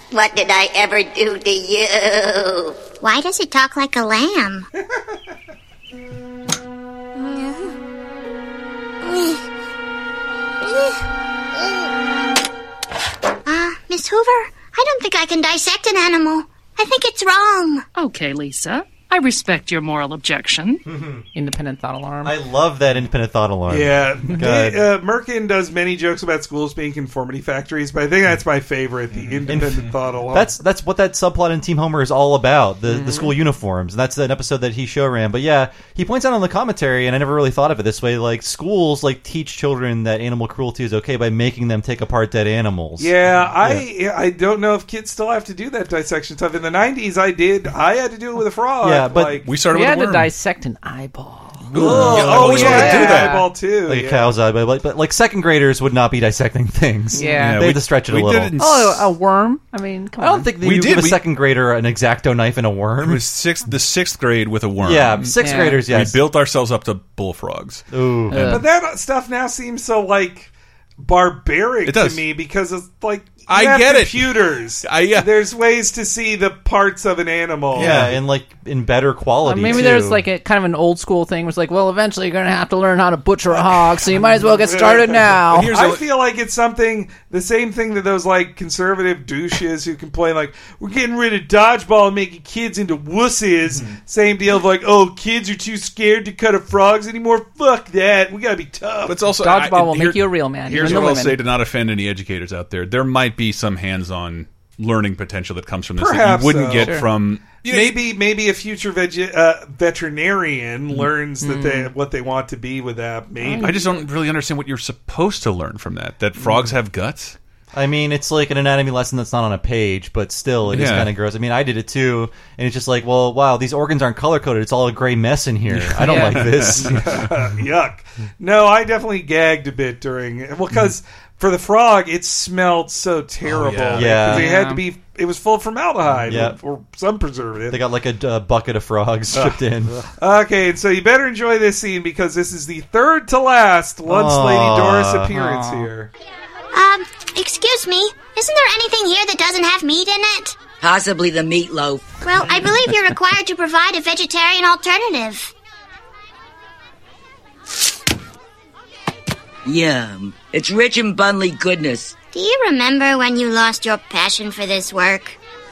What did I ever do to you? Why does it talk like a lamb? Uh, Miss Hoover, I don't think I can dissect an animal. I think it's wrong. Okay, Lisa. I respect your moral objection. Independent thought alarm. I love that independent thought alarm. Yeah, God. uh, Merkin does many jokes about schools being conformity factories, but I think that's my favorite, the independent thought alarm. That's that's what that subplot in Team Homer is all about, the the school uniforms. And that's an episode that he show ran. But yeah, he points out on the commentary, and I never really thought of it this way, like schools like teach children that animal cruelty is okay by making them take apart dead animals. Yeah, I I don't know if kids still have to do that dissection stuff. In the nineties, I did. I had to do it with a frog. Yeah, but like, we started We with had a to worm. dissect an eyeball. Ooh, oh, always yeah, wanted to do that. eyeball too. Like yeah. a cow's eye, but, but like second graders would not be dissecting things. Yeah. Yeah, they we- had to stretch it we a did little. it in Oh, a worm? I mean, come I on. don't think they We would did, give a we- second grader an X-Acto knife and a worm. It was sixth, the sixth grade with a worm. Yeah, sixth Yeah. graders. Yes. We built ourselves up to bullfrogs. Ooh. But that stuff now seems so like barbaric It does. to me because it's like you I have get it. computers. I- yeah. There's ways to see the parts of an animal. Yeah, and like in better Uh, quality. maybe too. there's like a kind of an old school thing where it's like, well, eventually you're going to have to learn how to butcher a hog, so you might as well get started now. Here's I a- feel like it's something, the same thing that those like conservative douches who complain like, we're getting rid of dodgeball and making kids into wusses. Mm-hmm. Same deal of like, oh, kids are too scared to cut up frogs anymore. Fuck that. We gotta be tough. But it's also Dodgeball I- will here- make you a real man. Here's even the what I'll women. say to not offend any educators out there: there might be some hands-on learning potential that comes from this Perhaps that you wouldn't so. get Sure. from. You know, maybe maybe a future veg- uh, veterinarian learns that they what they want to be with that. Maybe I just don't really understand what you're supposed to learn from that. That frogs have guts. I mean, it's like an anatomy lesson that's not on a page, but still, it is Yeah. kind of gross. I mean, I did it too, and it's just like, well, wow, these organs aren't color coded. It's all a gray mess in here. I don't Yeah. like this. Yuck. No, I definitely gagged a bit during well because for the frog it smelled so terrible. yeah. Yeah. 'Cause it had to be. It was full of formaldehyde Yeah. or, or some preservative. They got like a uh, bucket of frogs shipped in. Okay, so you better enjoy this scene because this is the third to last Lunch Lady Aw. Doris appearance here. Um, excuse me. Isn't there anything here that doesn't have meat in it? Possibly the meatloaf. Well, I believe you're required to provide a vegetarian alternative. Yum. It's rich in bunly goodness. Do you remember when you lost your passion for this work?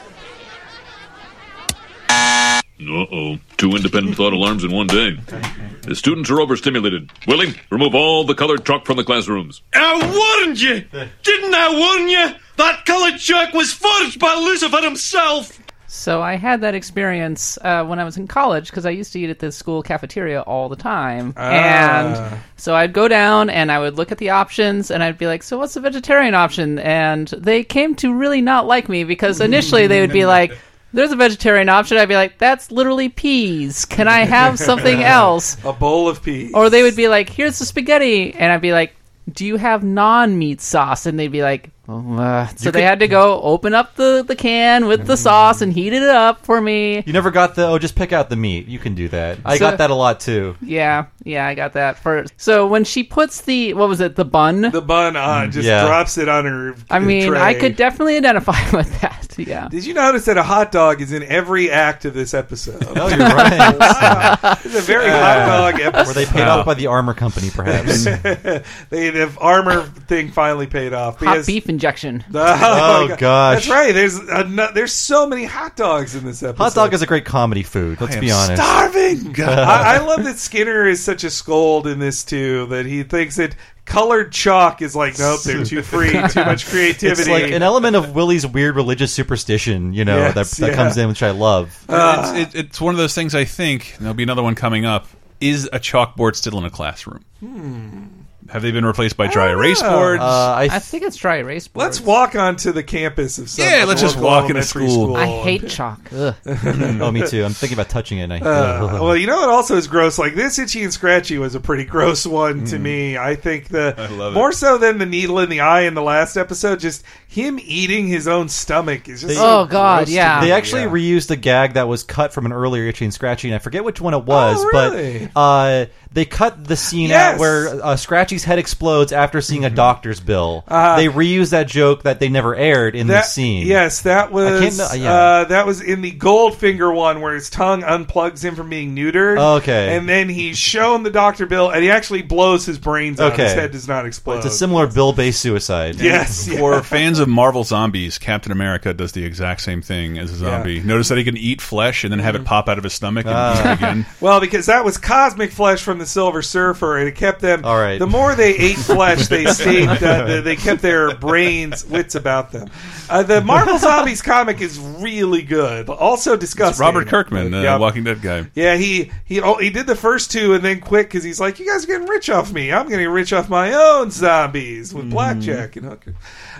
Uh-oh. Two independent thought alarms in one day. The students are overstimulated. Willie, remove all the colored chalk from the classrooms. I warned you! Didn't I warn you? That colored chalk was forged by Lucifer himself! So I had that experience uh, when I was in college because I used to eat at the school cafeteria all the time. Ah. And so I'd go down and I would look at the options and I'd be like, so what's the vegetarian option? And they came to really not like me because initially they would be like, there's a vegetarian option. I'd be like, that's literally peas. Can I have something else? A bowl of peas. Or they would be like, here's the spaghetti. And I'd be like, do you have non-meat sauce? And they'd be like, oh, uh. so You they could- had to go open up the, the can with the sauce and heat it up for me. You never got the, oh, just pick out the meat. You can do that. I So- got that a lot too. Yeah, yeah, I got that first. So when she puts the, what was it, the bun? The bun on, just Yeah. drops it on her I mean, tray. I could definitely identify with that, yeah. Did you notice that a hot dog is in every act of this episode? Oh, you're right. Wow. It's a very hot dog episode. Were they paid off by the armor company, perhaps? they, the armor thing finally paid off. Hot because- beef injection. Oh, Oh, my gosh. That's right. There's a, no- there's so many hot dogs in this episode. Hot dog is a great comedy food. Let's I am be honest. starving. I, I love that Skinner is such a scold in this too. That he thinks that colored chalk is like, nope, they're too free, too much creativity. It's like an element of Willie's weird religious superstition, you know, Yes, that, that yeah. comes in, which I love. Uh, it's, it, it's one of those things. I think there'll be another one coming up. Is a chalkboard still in a classroom? Hmm. Have they been replaced by dry erase know. boards? Uh, I, I think it's dry erase boards. Let's walk onto the campus of some Yeah, let's just local walk into elementary school. I hate chalk. Ugh. oh, me too. I'm thinking about touching it. And I, Uh, well, you know what also is gross? Like this Itchy and Scratchy was a pretty gross one to me. I think the I love it. more so than the needle in the eye in the last episode, just him eating his own stomach is just They- so Oh, God, gross to yeah. me. They actually Yeah. reused a gag that was cut from an earlier Itchy and Scratchy, and I forget which one it was, Oh, really? but uh, they cut the scene Yes. out where uh, Scratchy Archie's head explodes after seeing a doctor's bill. Uh, they reused that joke that they never aired in that, the scene. Yes, that was I can't know, yeah. uh, that was in the Goldfinger one where his tongue unplugs him from being neutered. Okay. And then he's shown the doctor bill, and he actually blows his brains out. Okay. His head does not explode. It's a similar bill-based suicide. Yes. For fans of Marvel zombies, Captain America does the exact same thing as a zombie. Yeah. Notice that he can eat flesh and then have it pop out of his stomach and Ah. eat it again. Well, because that was cosmic flesh from the Silver Surfer, and it kept them. All right. The more they ate flesh, they stayed. Uh, the, they kept their brains, wits about them. Uh, the Marvel Zombies comic is really good, also disgusting. It's Robert Kirkman, the Yeah. Walking Dead guy. Yeah, he he oh, he did the first two and then quit because he's like, you guys are getting rich off me. I'm getting rich off my own zombies with blackjack and hooker.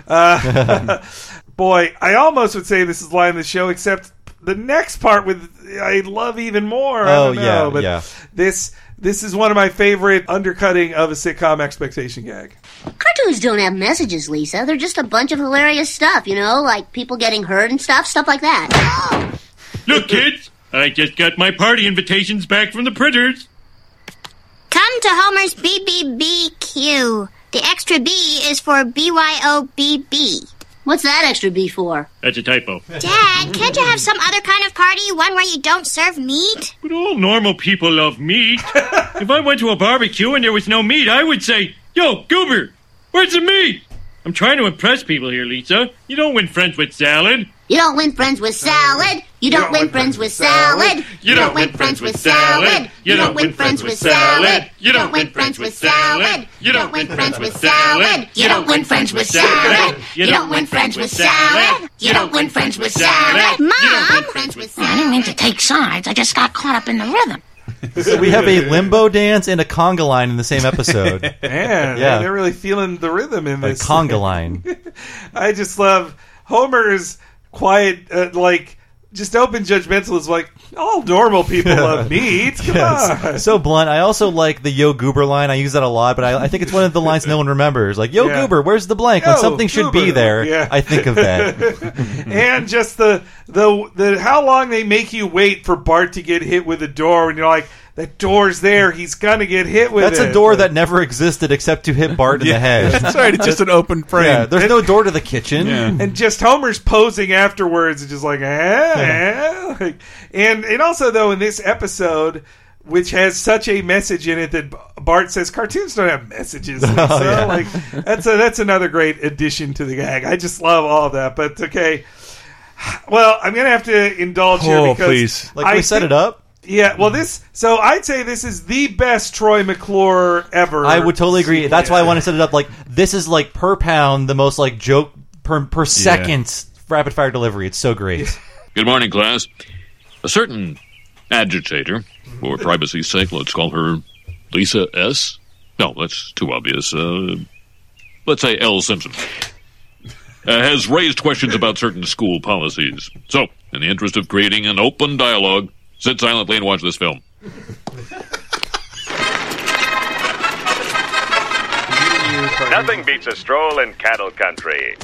Uh, boy, I almost would say this is line of the show, except the next part with I love even more. I Oh, don't know, yeah, but yeah. This this is one of my favorite undercutting of a sitcom expectation gag. Cartoons don't have messages, Lisa. They're just a bunch of hilarious stuff, you know, like people getting hurt and stuff, stuff like that. Look, kids, I just got my party invitations back from the printers. Come to Homer's B B B Q. The extra B is for B Y O B B. What's that extra B for? That's a typo. Dad, can't you have some other kind of party, one where you don't serve meat? But all normal people love meat. If I went to a barbecue and there was no meat, I would say, yo, Goober, where's the meat? I'm trying to impress people here, Lisa. You don't win friends with salad. You don't win friends with salad. You don't win friends with salad. You don't win friends with salad. You don't win friends with salad. You don't win friends with salad. You don't win friends with salad. You don't win friends with salad. You don't win friends with salad. You don't win friends with salad. Mom! I didn't mean to take sides. I just got caught up in the rhythm. So we have a limbo dance and a conga line in the same episode. Man, Yeah. they're really feeling the rhythm in A this. conga line. I just love Homer's quiet, uh, like, just open judgmental is like, all normal people love meat. Come Yes. on. So blunt. I also like the Yo Goober line. I use that a lot, but I, I think it's one of the lines no one remembers. Like, Yo Yeah. Goober, where's the blank? When Yo, something should Goober. be there, Yeah. I think of that. And just the, the the how long they make you wait for Bart to get hit with a door when you're like, that door's there, he's gonna get hit with That's it. a door that never existed except to hit Bart in the head. That's right. It's just an open frame. Yeah, there's no door to the kitchen. And just Homer's posing afterwards and just like, eh, eh. Like, and and also though in this episode, which has such a message in it that Bart says cartoons don't have messages. So Oh, yeah. like that's a that's another great addition to the gag. I just love all of that. But okay, well I'm gonna have to indulge here Oh, because please. Like, can we set think- it up? Yeah, well, this. So I'd say this is the best Troy McClure ever. I would totally agree. That's why I Yeah. want to set it up. Like, this is like per pound the most like joke per per second rapid fire delivery. It's so great. Good morning, class. A certain agitator, for privacy's sake, let's call her Lisa S. No, that's too obvious. Uh, let's say L. Simpson. Uh, has raised questions about certain school policies. So, in the interest of creating an open dialogue, sit silently and watch this film. Nothing beats a stroll in cattle country.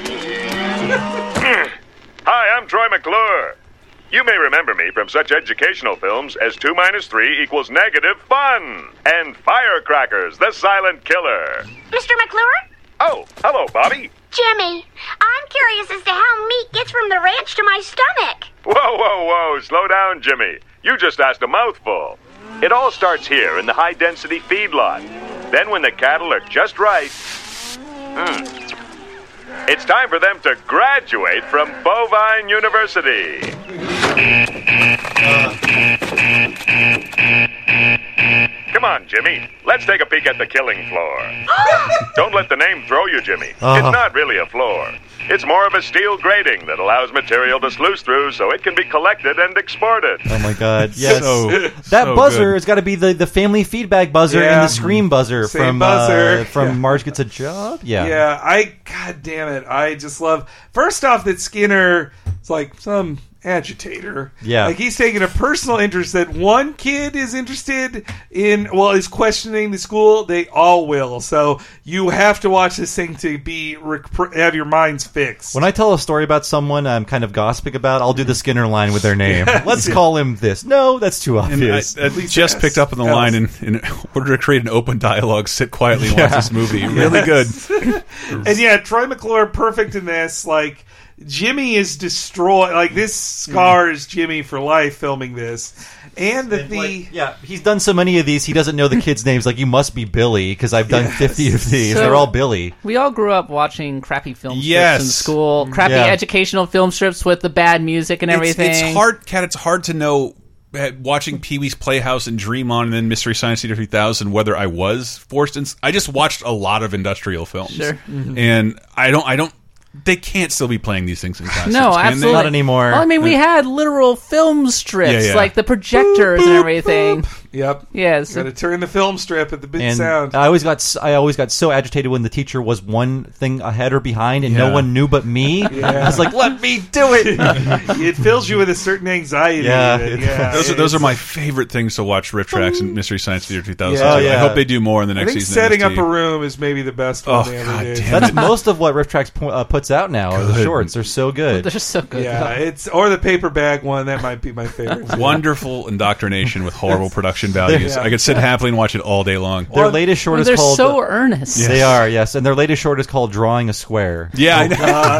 Hi, I'm Troy McClure. You may remember me from such educational films as two minus three equals negative fun and Firecrackers, the Silent Killer. Mister McClure? Oh, hello, Bobby. Jimmy, I'm curious as to how meat gets from the ranch to my stomach. Whoa, whoa, whoa, slow down, Jimmy. You just asked a mouthful. It all starts here in the high-density feedlot. Then when the cattle are just right, mm, it's time for them to graduate from Bovine University. Come on, Jimmy. Let's take a peek at the killing floor. Don't let the name throw you, Jimmy. Uh-huh. It's not really a floor. It's more of a steel grating that allows material to sluice through so it can be collected and exported. Oh my god! Yes, So- that so buzzer good. has got to be the, the family feedback buzzer Yeah. and the scream buzzer Same from buzzer. Uh, from Yeah. Marge Gets a Job. Yeah, Yeah, I, god damn it, I just love, first off, that Skinner is like some agitator. Yeah. Like he's taking a personal interest that one kid is interested in, well, is questioning the school. They all will. So you have to watch this thing to be have your minds fixed. When I tell a story about someone I'm kind of gossiping about, I'll do the Skinner line with their name. Yes. Let's call him this. No, that's too And obvious. I, I just picked up on the line in, in order to create an open dialogue, sit quietly and watch Yeah. this movie. Really good. And yeah, Troy McClure, perfect in this. Like, Jimmy is destroyed. Like, this scars Jimmy for life filming this. And that the... Like, yeah, he's done so many of these, he doesn't know the kids' names. Like, you must be Billy, because I've done Yes. fifty of these. So- They're all Billy. We all grew up watching crappy film strips Yes. in school, crappy Yeah. educational film strips with the bad music and It's, everything. it's hard, Kat, it's hard to know, uh, watching Pee-wee's Playhouse and Dream On and then Mystery Science Theater three thousand, whether I was forced. In, I just watched a lot of industrial films. Sure. Mm-hmm. And I don't, I don't, they can't still be playing these things in classrooms, No, can absolutely Not anymore. Well, I mean, we had literal film strips, Yeah, yeah. like the projectors and everything. Yep. Yes. Got to turn the film strip at the big And sound. I always got s- I always got so agitated when the teacher was one thing ahead or behind, and no Yeah. one knew but me. Yeah. I was like, "Let me do it." It fills you with a certain anxiety. Yeah. that- yeah. Those are those are It's- my favorite things to watch. Riff Tracks and Mystery Science Theater two thousand. Yeah, I yeah. hope they do more in the I next think season. setting of up N a X T. room is maybe the best one Oh, they ever God did. damn That's most of what Riff Tracks po- uh, puts out now. Are the Good. shorts? They're so good. They're just so good. Yeah, it's or the paper bag one. That might be my favorite. too. Wonderful indoctrination with horrible production values. Yeah. I could sit happily and watch it all day long. Their latest short Well, is they're called. so earnest. They are, yes, and their latest short is called "Drawing a Square." Yeah, I know.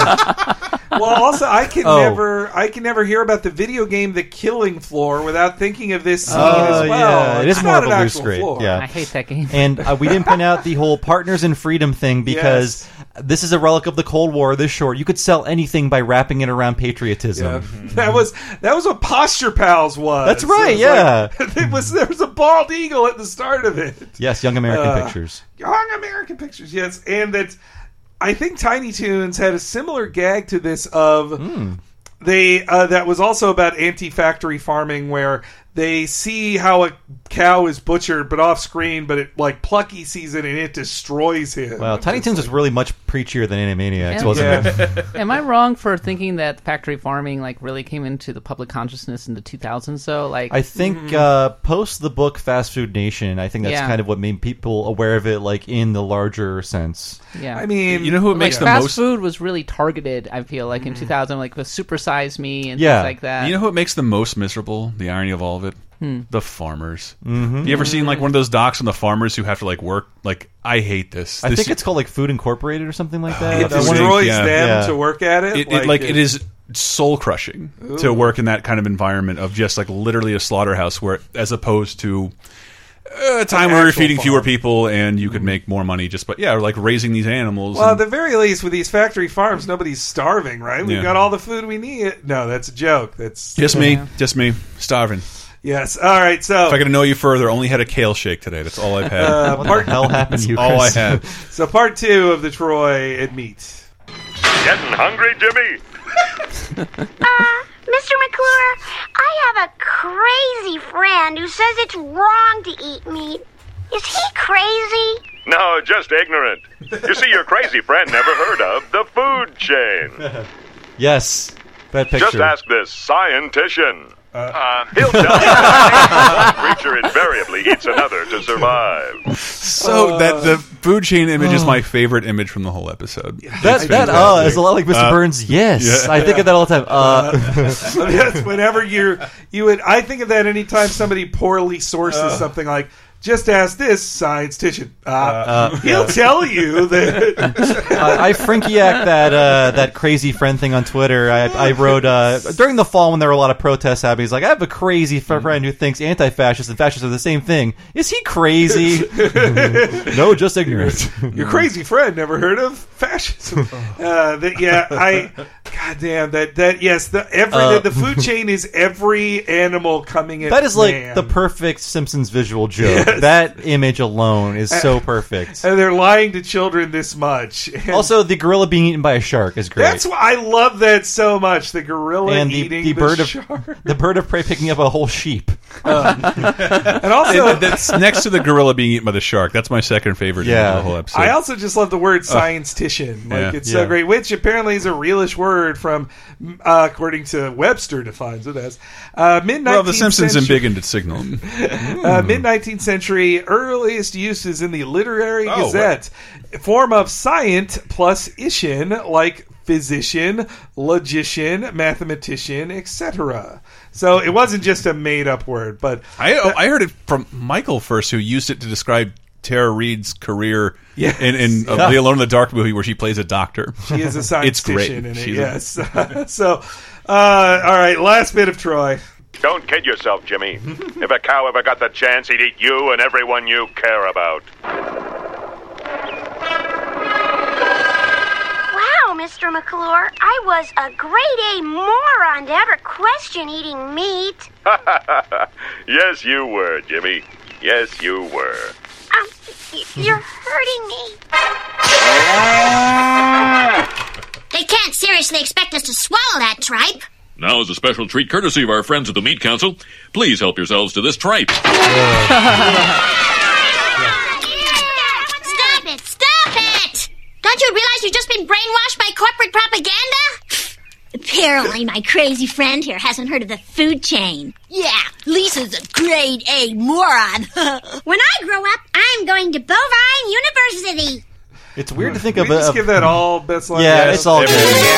Well, also I can Oh. never, I can never hear about the video game The Killing Floor without thinking of this scene Oh, as well. yeah, it It's is more not of an a loose actual grade. floor. Yeah. I hate that game. And uh, we didn't point out the whole partners in freedom thing because this is a relic of the Cold War. This short, you could sell anything by wrapping it around patriotism. Yeah. That was that was what Posture Pals was. That's right, It was yeah. like- it was there was a bald eagle at the start of it. Yes, Young American Uh, Pictures. Young American Pictures, yes, and that I think Tiny Toons had a similar gag to this of Hmm. they uh, that was also about anti-factory farming where they see how a cow is butchered but off screen, but it like Plucky sees it and it destroys him. Well, Tiny Toons was really much preachier than Animaniacs, Yeah. wasn't Yeah. it? Am I wrong for thinking that factory farming like really came into the public consciousness in the two thousands? So, like, I think uh, post the book Fast Food Nation, I think that's Yeah. kind of what made people aware of it, like in the larger sense. yeah, I mean, You know who it like makes the fast most? food was really targeted. I feel like in two thousand, like with Super Size Me and Yeah. things like that. You know who it makes the most miserable? The irony of all of it? Hmm. The farmers. Mhm. You ever seen like one of those docs on the farmers who have to like work? Like, I hate this. I This- think it's called like Food Incorporated or something like that. it I wonder- destroys yeah. them Yeah. to work at it. It, it like it is soul crushing to Ooh. work in that kind of environment of just like literally a slaughterhouse, where as opposed to uh, a time where you're actual feeding fewer farm. people and you could make more money just, but yeah, or like raising these animals. Well, and- at the very least, with these factory farms, nobody's starving, right? We've Yeah. got all the food we need. No, that's a joke. That's just me, just me, starving. Yes. All right. So If I could know you further, only had a kale shake today. That's all I've had. Uh, What part- the hell happened to you, All I Chris? had. So part two of the Troy and Meat. Getting hungry, Jimmy? Uh, Mister McClure, I have a crazy friend who says it's wrong to eat meat. Is he crazy? No, just ignorant. You see, your crazy friend never heard of the food chain. Yes, that picture. Just ask this scientician. Uh, he'll tell you that one creature invariably eats another to survive. So that the food chain image is my favorite image from the whole episode. That It's that uh fantastic. is a lot like Mister Uh, Burns. Yes, yeah. I think of that all the time. Uh, That's whenever you're you would. I think of that anytime somebody poorly sources something like. Just ask this scientician. Uh, Uh, he'll yeah. tell you that. I, I Frankiac that uh, that crazy friend thing on Twitter. I, I wrote uh, during the fall when there were a lot of protests happening. He's like, I have a crazy friend who thinks anti-fascists and fascists are the same thing. Is he crazy? No, just ignorant. Your crazy friend never heard of fascism. Uh, that, yeah, I. God damn that. That yes, the every Uh, the, the food chain is every animal coming at That is like man. the perfect Simpsons visual joke. Yes. That image alone is so perfect. And they're lying to children this much. And Also, the gorilla being eaten by a shark is great. that's why I love that so much. The gorilla and the, eating the the bird of shark. the bird of prey picking up a whole sheep. Uh, and also, that's next to the gorilla being eaten by the shark. That's my second favorite Yeah. of the whole episode. I also just love the word science-tician. Like, Yeah. it's Yeah. so great, which apparently is a realish word from, uh, according to Webster defines it as, uh, mid-nineteenth well, The Simpsons century. embiggened its signal. Uh, mid-nineteenth century, earliest uses in the Literary Oh, Gazette. Form of scient plus ician, like physician, logician, mathematician, et cetera. So it wasn't just a made-up word, but... I I heard it from Michael first, who used it to describe Tara Reid's career Yes. in, in uh, the Alone in the Dark movie where she plays a doctor. She is a It's science-tician great. in it, She's yes. so, uh, all right, last bit of Troy. Don't kid yourself, Jimmy. If a cow ever got the chance, he'd eat you and everyone you care about. Wow, Mister McClure, I was a grade A moron to ever question eating meat. Yes, you were, Jimmy. Yes, you were. Um, y- you're hurting me. They can't seriously expect us to swallow that tripe. Now, as a special treat courtesy of our friends at the Meat Council, please help yourselves to this tripe. Stop it! Stop it! Don't you realize you've just been brainwashed by corporate propaganda? Apparently my crazy friend here hasn't heard of the food chain. Yeah, Lisa's a grade A moron. When I grow up, I'm going to Bovine University. It's weird to think Can of we a... just of- give that all best line? yeah, it's all good.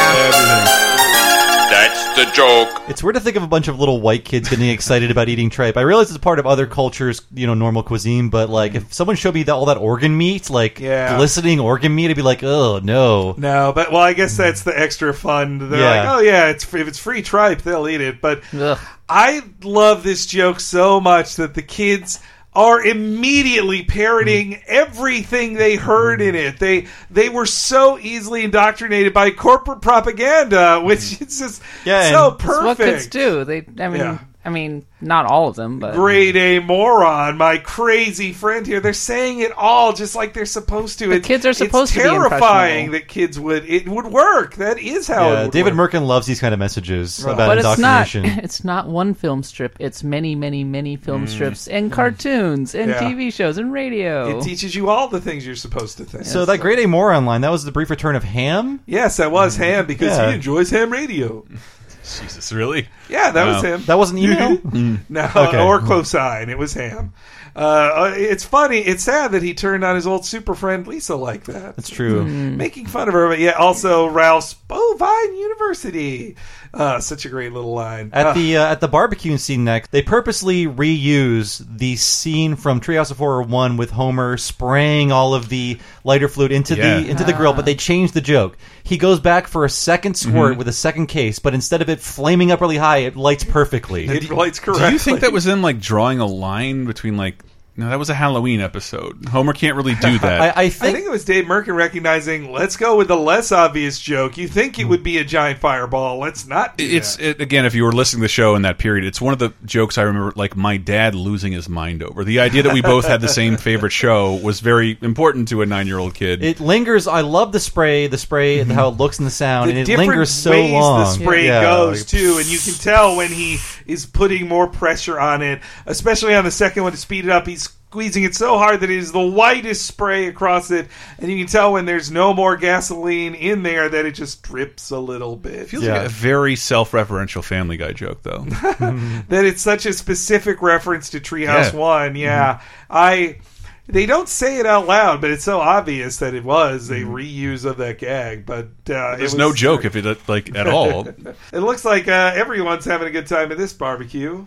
That's the joke. It's weird to think of a bunch of little white kids getting excited about eating tripe. I realize it's part of other cultures, you know, normal cuisine, but like if someone showed me that, all that organ meat, like Yeah. glistening organ meat, I'd be like, oh no. No, but well, I guess that's the extra fun. They're Yeah. like, oh yeah, it's if it's free tripe, they'll eat it. But Ugh. I love this joke so much that the kids are immediately parroting everything they heard in it. They they were so easily indoctrinated by corporate propaganda, which is just Yeah, so and- That's what kids perfect. do. They, I mean, Yeah. I mean, not all of them, but Grade A moron, my crazy friend here. They're saying it all just like they're supposed to. The It- kids are supposed it's to be terrifying impressionable. that kids would it would work. That is how it Yeah, would David work. Merkin loves these kind of messages about but it's not. indoctrination. It's not one film strip. It's many, many, many film strips and cartoons and Yeah. T V shows and radio. It teaches you all the things you're supposed to think. So that grade A moron line, that was the brief return of Ham? Yes, that was Ham because Yeah. he enjoys ham radio. Jesus, really? Yeah, that was Wow. him. That wasn't email? No, Okay. or cosine. It was Ham. Uh, it's funny. It's sad that he turned on his old super friend Lisa like that. That's true. Making fun of her, but yeah, also Ralph's Bovine University. Uh, such a great little line. At Uh, the uh, at the barbecue scene next, they purposely reuse the scene from Treehouse of Horror one with Homer spraying all of the lighter fluid into Yeah. the into the grill, but they changed the joke. He goes back for a second squirt with a second case, but instead of it flaming up really high, it lights perfectly. it lights correctly. Do you think that was in like drawing a line between like? No, that was a Halloween episode. Homer can't really do that. I, I I think think it was Dave Merkin recognizing, let's go with the less obvious joke. You think it would be a giant fireball. Let's not do It's that. it, again, if you were listening to the show in that period, it's one of the jokes I remember, like my dad losing his mind over. The idea that we both had the same favorite show was very important to a nine-year-old kid. it lingers. I love the spray, the spray, and how it looks in the sound, The and it different lingers so ways long. the spray Yeah, goes like, too, and you can tell when he is putting more pressure on it, especially on the second one to speed it up. He's squeezing it so hard that it is the whitest spray across it, and you can tell when there's no more gasoline in there that it just drips a little bit. Feels Yeah. like a very self-referential Family Guy joke, though. That it's such a specific reference to Treehouse Yeah. One. Yeah, I. They don't say it out loud, but it's so obvious that it was a reuse of that gag. But uh, There's it no was, joke if it like at all. It looks like uh, everyone's having a good time at this barbecue.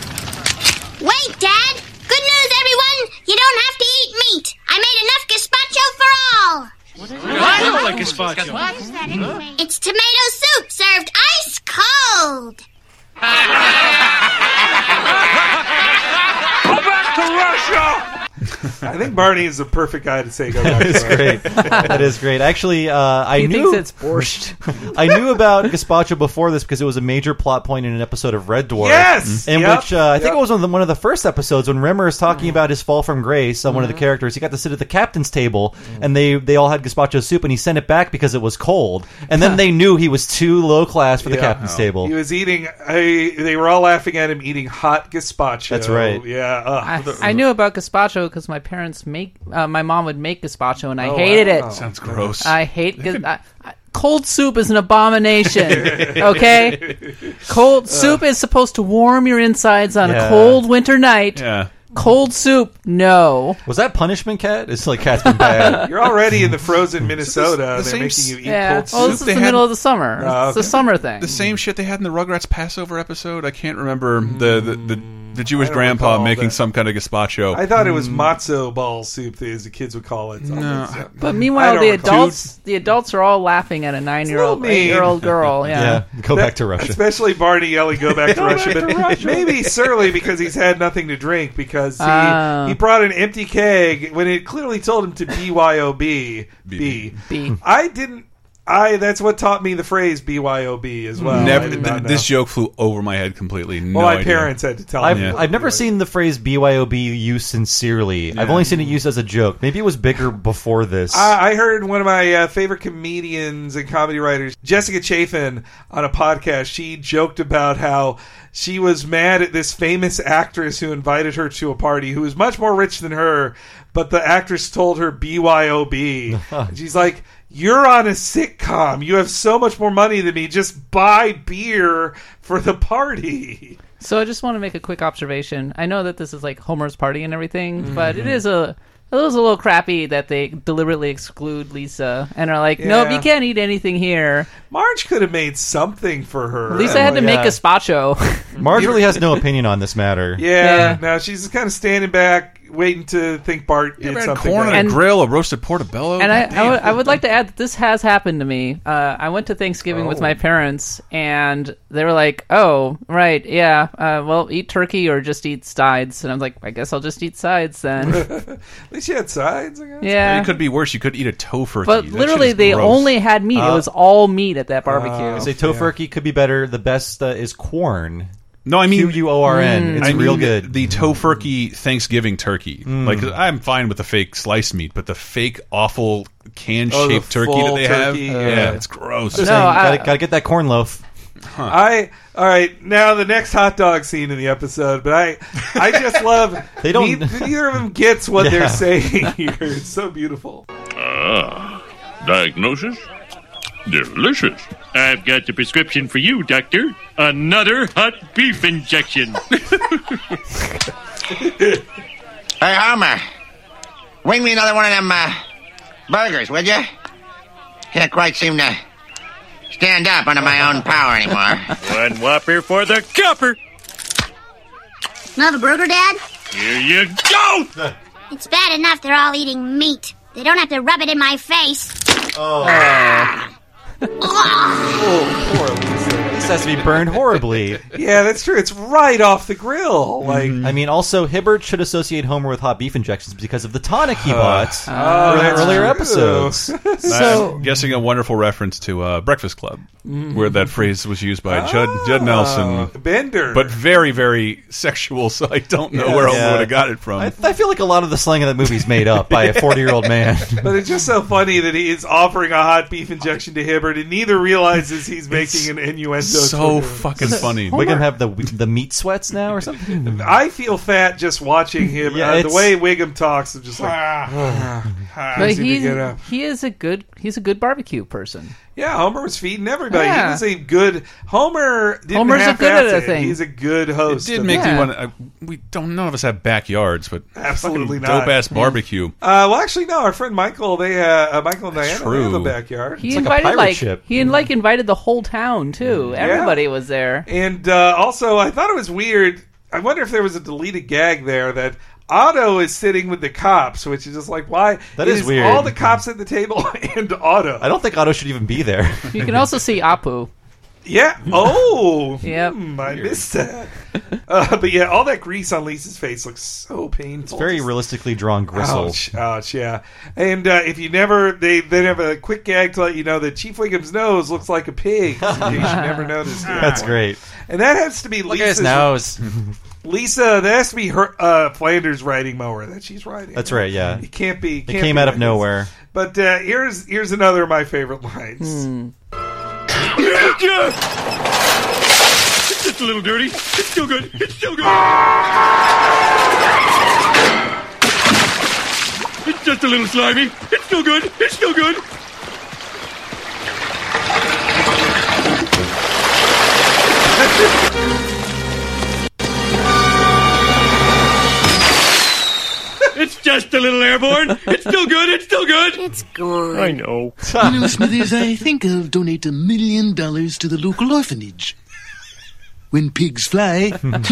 Wait, Dad! Good news, everyone! You don't have to eat meat! I made enough gazpacho for all! I don't like gazpacho. It's tomato soup served ice cold! Go back to Russia! I think Barney is the perfect guy to say go back That is to Russia. great. That is great. Actually, uh, I He knew thinks it's borscht. I knew about gazpacho before this because it was a major plot point in an episode of Red Dwarf. Yes! in Yep, which uh, I think yep. it was one of, the, one of the first episodes when Rimmer is talking about his fall from grace on one of the characters. He got to sit at the captain's table, and they they all had gazpacho soup, and he sent it back because it was cold. And then they knew he was too low class for the Yeah. captain's table. He was eating. I, they were all laughing at him eating hot gazpacho. That's right. Yeah. ugh. I, I knew about gazpacho because my parents make, uh, my mom would make gazpacho, and I Oh, hated wow. it. Sounds gross. I hate gaz- I, I, cold soup is an abomination. Okay, cold soup is supposed to warm your insides on Yeah. a cold winter night. Yeah. Cold soup, no. Was that punishment, Cat? It's like Cat's been bad. You're already in the frozen Minnesota. the They're same making you eat Yeah. cold Oh, soup. this is They the had- middle of the summer. Oh, It's a okay. summer thing. The same shit they had in the Rugrats Passover episode. I can't remember the the, the, the Jewish I don't grandpa recall making that. some kind of gazpacho. I thought it was matzo ball soup, as the kids would call it. No, So- But I meanwhile, don't the recall. adults, the adults are all laughing at a nine-year-old, It's a little mean. eight-year-old girl. Yeah. Yeah, go back to Russia. Especially Barney yelling, "Go back to Go Russia!" back But to Russia. maybe Surly because he's had nothing to drink because he Oh. he brought an empty keg when it clearly told him to B Y O B B. B. I didn't. I that's what taught me the phrase B Y O B as well. I Never. did th- not know. this joke flew over my head completely. No well, my idea. parents had to tell I've, me. I've never seen the phrase B Y O B used sincerely. I've only seen it used as a joke. Maybe it was bigger before this. I, I heard one of my uh, favorite comedians and comedy writers, Jessica Chafin, on a podcast. She joked about how she was mad at this famous actress who invited her to a party who was much more rich than her, but the actress told her B Y O B. She's like, "You're on a sitcom. You have so much more money than me. Just buy beer for the party." So I just want to make a quick observation. I know that this is like Homer's party and everything, Mm-hmm. but it is a it was a little crappy that they deliberately exclude Lisa and are like, nope, Yeah. you can't eat anything here. Marge could have made something for her. Lisa had to make Yeah. gazpacho. Marge really has no opinion on this matter. Yeah, Yeah. now she's kind of standing back, waiting to think Bart did You ever had something. corn on bad. a And- grill, a roasted portobello. And I, God I, would, damn. I would like to add that this has happened to me. Uh, I went to Thanksgiving with Oh. my parents, and they were like, "Oh, right, yeah, uh, well, eat turkey or just eat sides." And I was like, "I guess I'll just eat sides then." At least you had sides, I guess. Yeah, It could be worse. You could eat a tofurkey. but That literally, shit is they gross. only had meat. Uh, it was all meat at that barbecue. I say tofurkey could be better. The best uh, is corn. No, I mean Q U O R N. It's I real mean good. The tofurkey Thanksgiving turkey. Like I'm fine with the fake sliced meat, but the fake awful can Oh, the shaped turkey that full they have, turkey, yeah, yeah. it's gross. No, Saying, I- gotta, gotta get that corn loaf. I all right now the next hot dog scene in the episode, but I I just love They don't- neither, neither of them gets what Yeah. they're saying here. It's so beautiful. Ah, diagnosis? Delicious. I've got the prescription for you, Doctor. Another hot beef injection. Hey, Homer, wing me another one of them uh, burgers, would you? Can't quite seem to stand up under my own power anymore. One whopper for the copper. Another burger, Dad? Here you go. It's bad enough they're all eating meat. They don't have to rub it in my face. Oh, poor Lisa. This has to be burned horribly. Yeah, that's true. It's right off the grill. Like, I mean, also, Hibbert should associate Homer with hot beef injections because of the tonic he Uh, bought oh, in that's earlier true. episodes. So- I'm guessing a wonderful reference to uh, Breakfast Club, where that phrase was used by Judd Judd Nelson. Bender. But very, very sexual, so I don't know where else Yeah. I would have got it from. I, I feel like a lot of the slang of that movie is made up by a forty-year-old man. But it's just so funny that he is offering a hot beef injection to Hibbert, and neither realizes he's making an innuendo. so toward him. fucking funny. Wiggum have the the meat sweats now or something? I feel fat just watching him. Yeah, uh, the it's- way Wiggum talks, I'm just like, But easy to he's, get up. he is a good he's a good barbecue person. Yeah, Homer was feeding everybody. He Yeah. was a good Homer. Didn't Homer's a half good at ass a it. thing. He's a good It host. did of- make me Yeah. want to. We don't. None of us have backyards, but Absolutely not. dope ass barbecue. Uh, well, actually, no. Our friend Michael, they uh, uh, Michael and Diana, they true. have a backyard. He It's like a invited pirate like ship. he like invited the whole town too. Everybody was there. And uh, also, I thought it was weird. I wonder if there was a deleted gag there that Otto is sitting with the cops, which is just like, why? That It is weird. All the cops at the table and Otto. I don't think Otto should even be there. You can also see Apu. Yeah. Oh. Yep. Hmm, I missed that. Uh, but yeah, all that grease on Lisa's face looks so painful. It's very realistically drawn gristle. Ouch, ouch, yeah. And uh, if you never, they they have a quick gag to let you know that Chief Wiggum's nose looks like a pig. In case you never noticed it. That's great. And that has to be Look at Lisa's his nose. Lisa, that has to be her uh, Flanders riding mower that she's riding. That's right, yeah. It can't be. It Can't came be out of like nowhere. this. But uh, here's here's another of my favorite lines. Hmm. It's just a little dirty. It's still good. It's still good. It's just a little slimy. It's still good. It's still good. It's just a little airborne. It's still good. It's still good. It's good. I know. You know, Smithers, I think I'll donate a million dollars to the local orphanage. When pigs fly. That's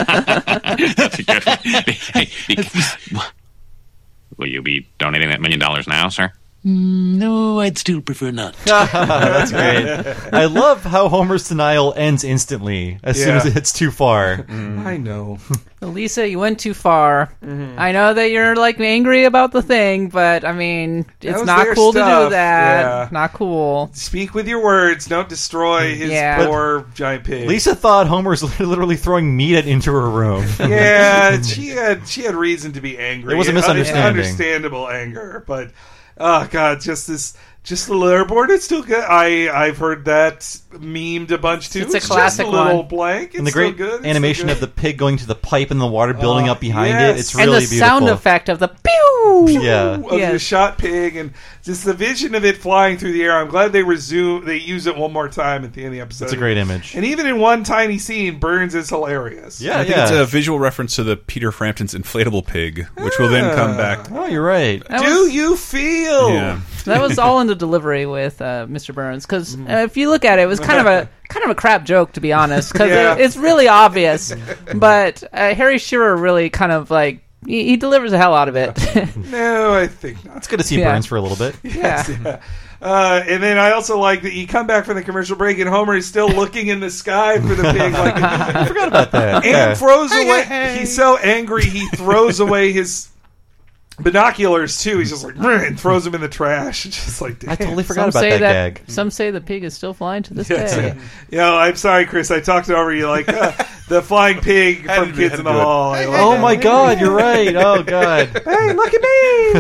a good one. Hey, hey, will you be donating that million dollars now, sir? Mm, no, I'd still prefer not. That's great. I love how Homer's denial ends instantly as soon Yeah. as it hits too far. I know. Lisa, you went too far. I know that you're like angry about the thing, but I mean, That it's was not their cool to stuff. do that. Yeah. Not cool. Speak with your words. Don't destroy his Yeah. poor giant pig. Lisa thought Homer was literally throwing meat into her room. Yeah, she had she had reason to be angry. It was a Un- misunderstanding. Understandable anger, but oh god, just this, just the leaderboard. It's still good. I I've heard that memed a bunch too. It's a just classic a little one. blank. It's and the still great good. It's animation still of the pig going to the pipe and the water building Oh, up behind yes. it. It's And really the beautiful. sound effect of the pew. Yeah. Of Yes. the shot pig and just the vision of it flying through the air. I'm glad they resume. They use it one more time at the end of the episode. It's a great image. And even in one tiny scene, Burns is hilarious. Yeah, I think yeah. it's a visual reference to the Peter Frampton's inflatable pig, which will then come back. Oh, you're right. That Do was- you feel? Yeah. That was all in the delivery with uh, Mister Burns, because uh, if you look at it, it was kind of a kind of a crap joke, to be honest, because Yeah. it, it's really obvious. But uh, Harry Shearer really kind of like he, he delivers the hell out of it. No, I think not. It's good to see Yeah. Burns for a little bit. Yes, yeah. Uh, and then I also like that you come back from the commercial break and Homer is still looking in the sky for the pig, like, I forgot about that. and Yeah. throws away. He's so angry he throws away his binoculars too. He's just like and throws them in the trash. It's just like damn. I totally forgot Some about say that, that gag. some say the pig is still flying to this Yes. day. You know, I'm sorry, Chris. I talked over you like uh, the flying pig Had from to- Kids had in to the do it. Hall. I love Oh that. my god, you're right. Oh god. Hey, look at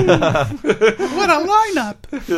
me! What a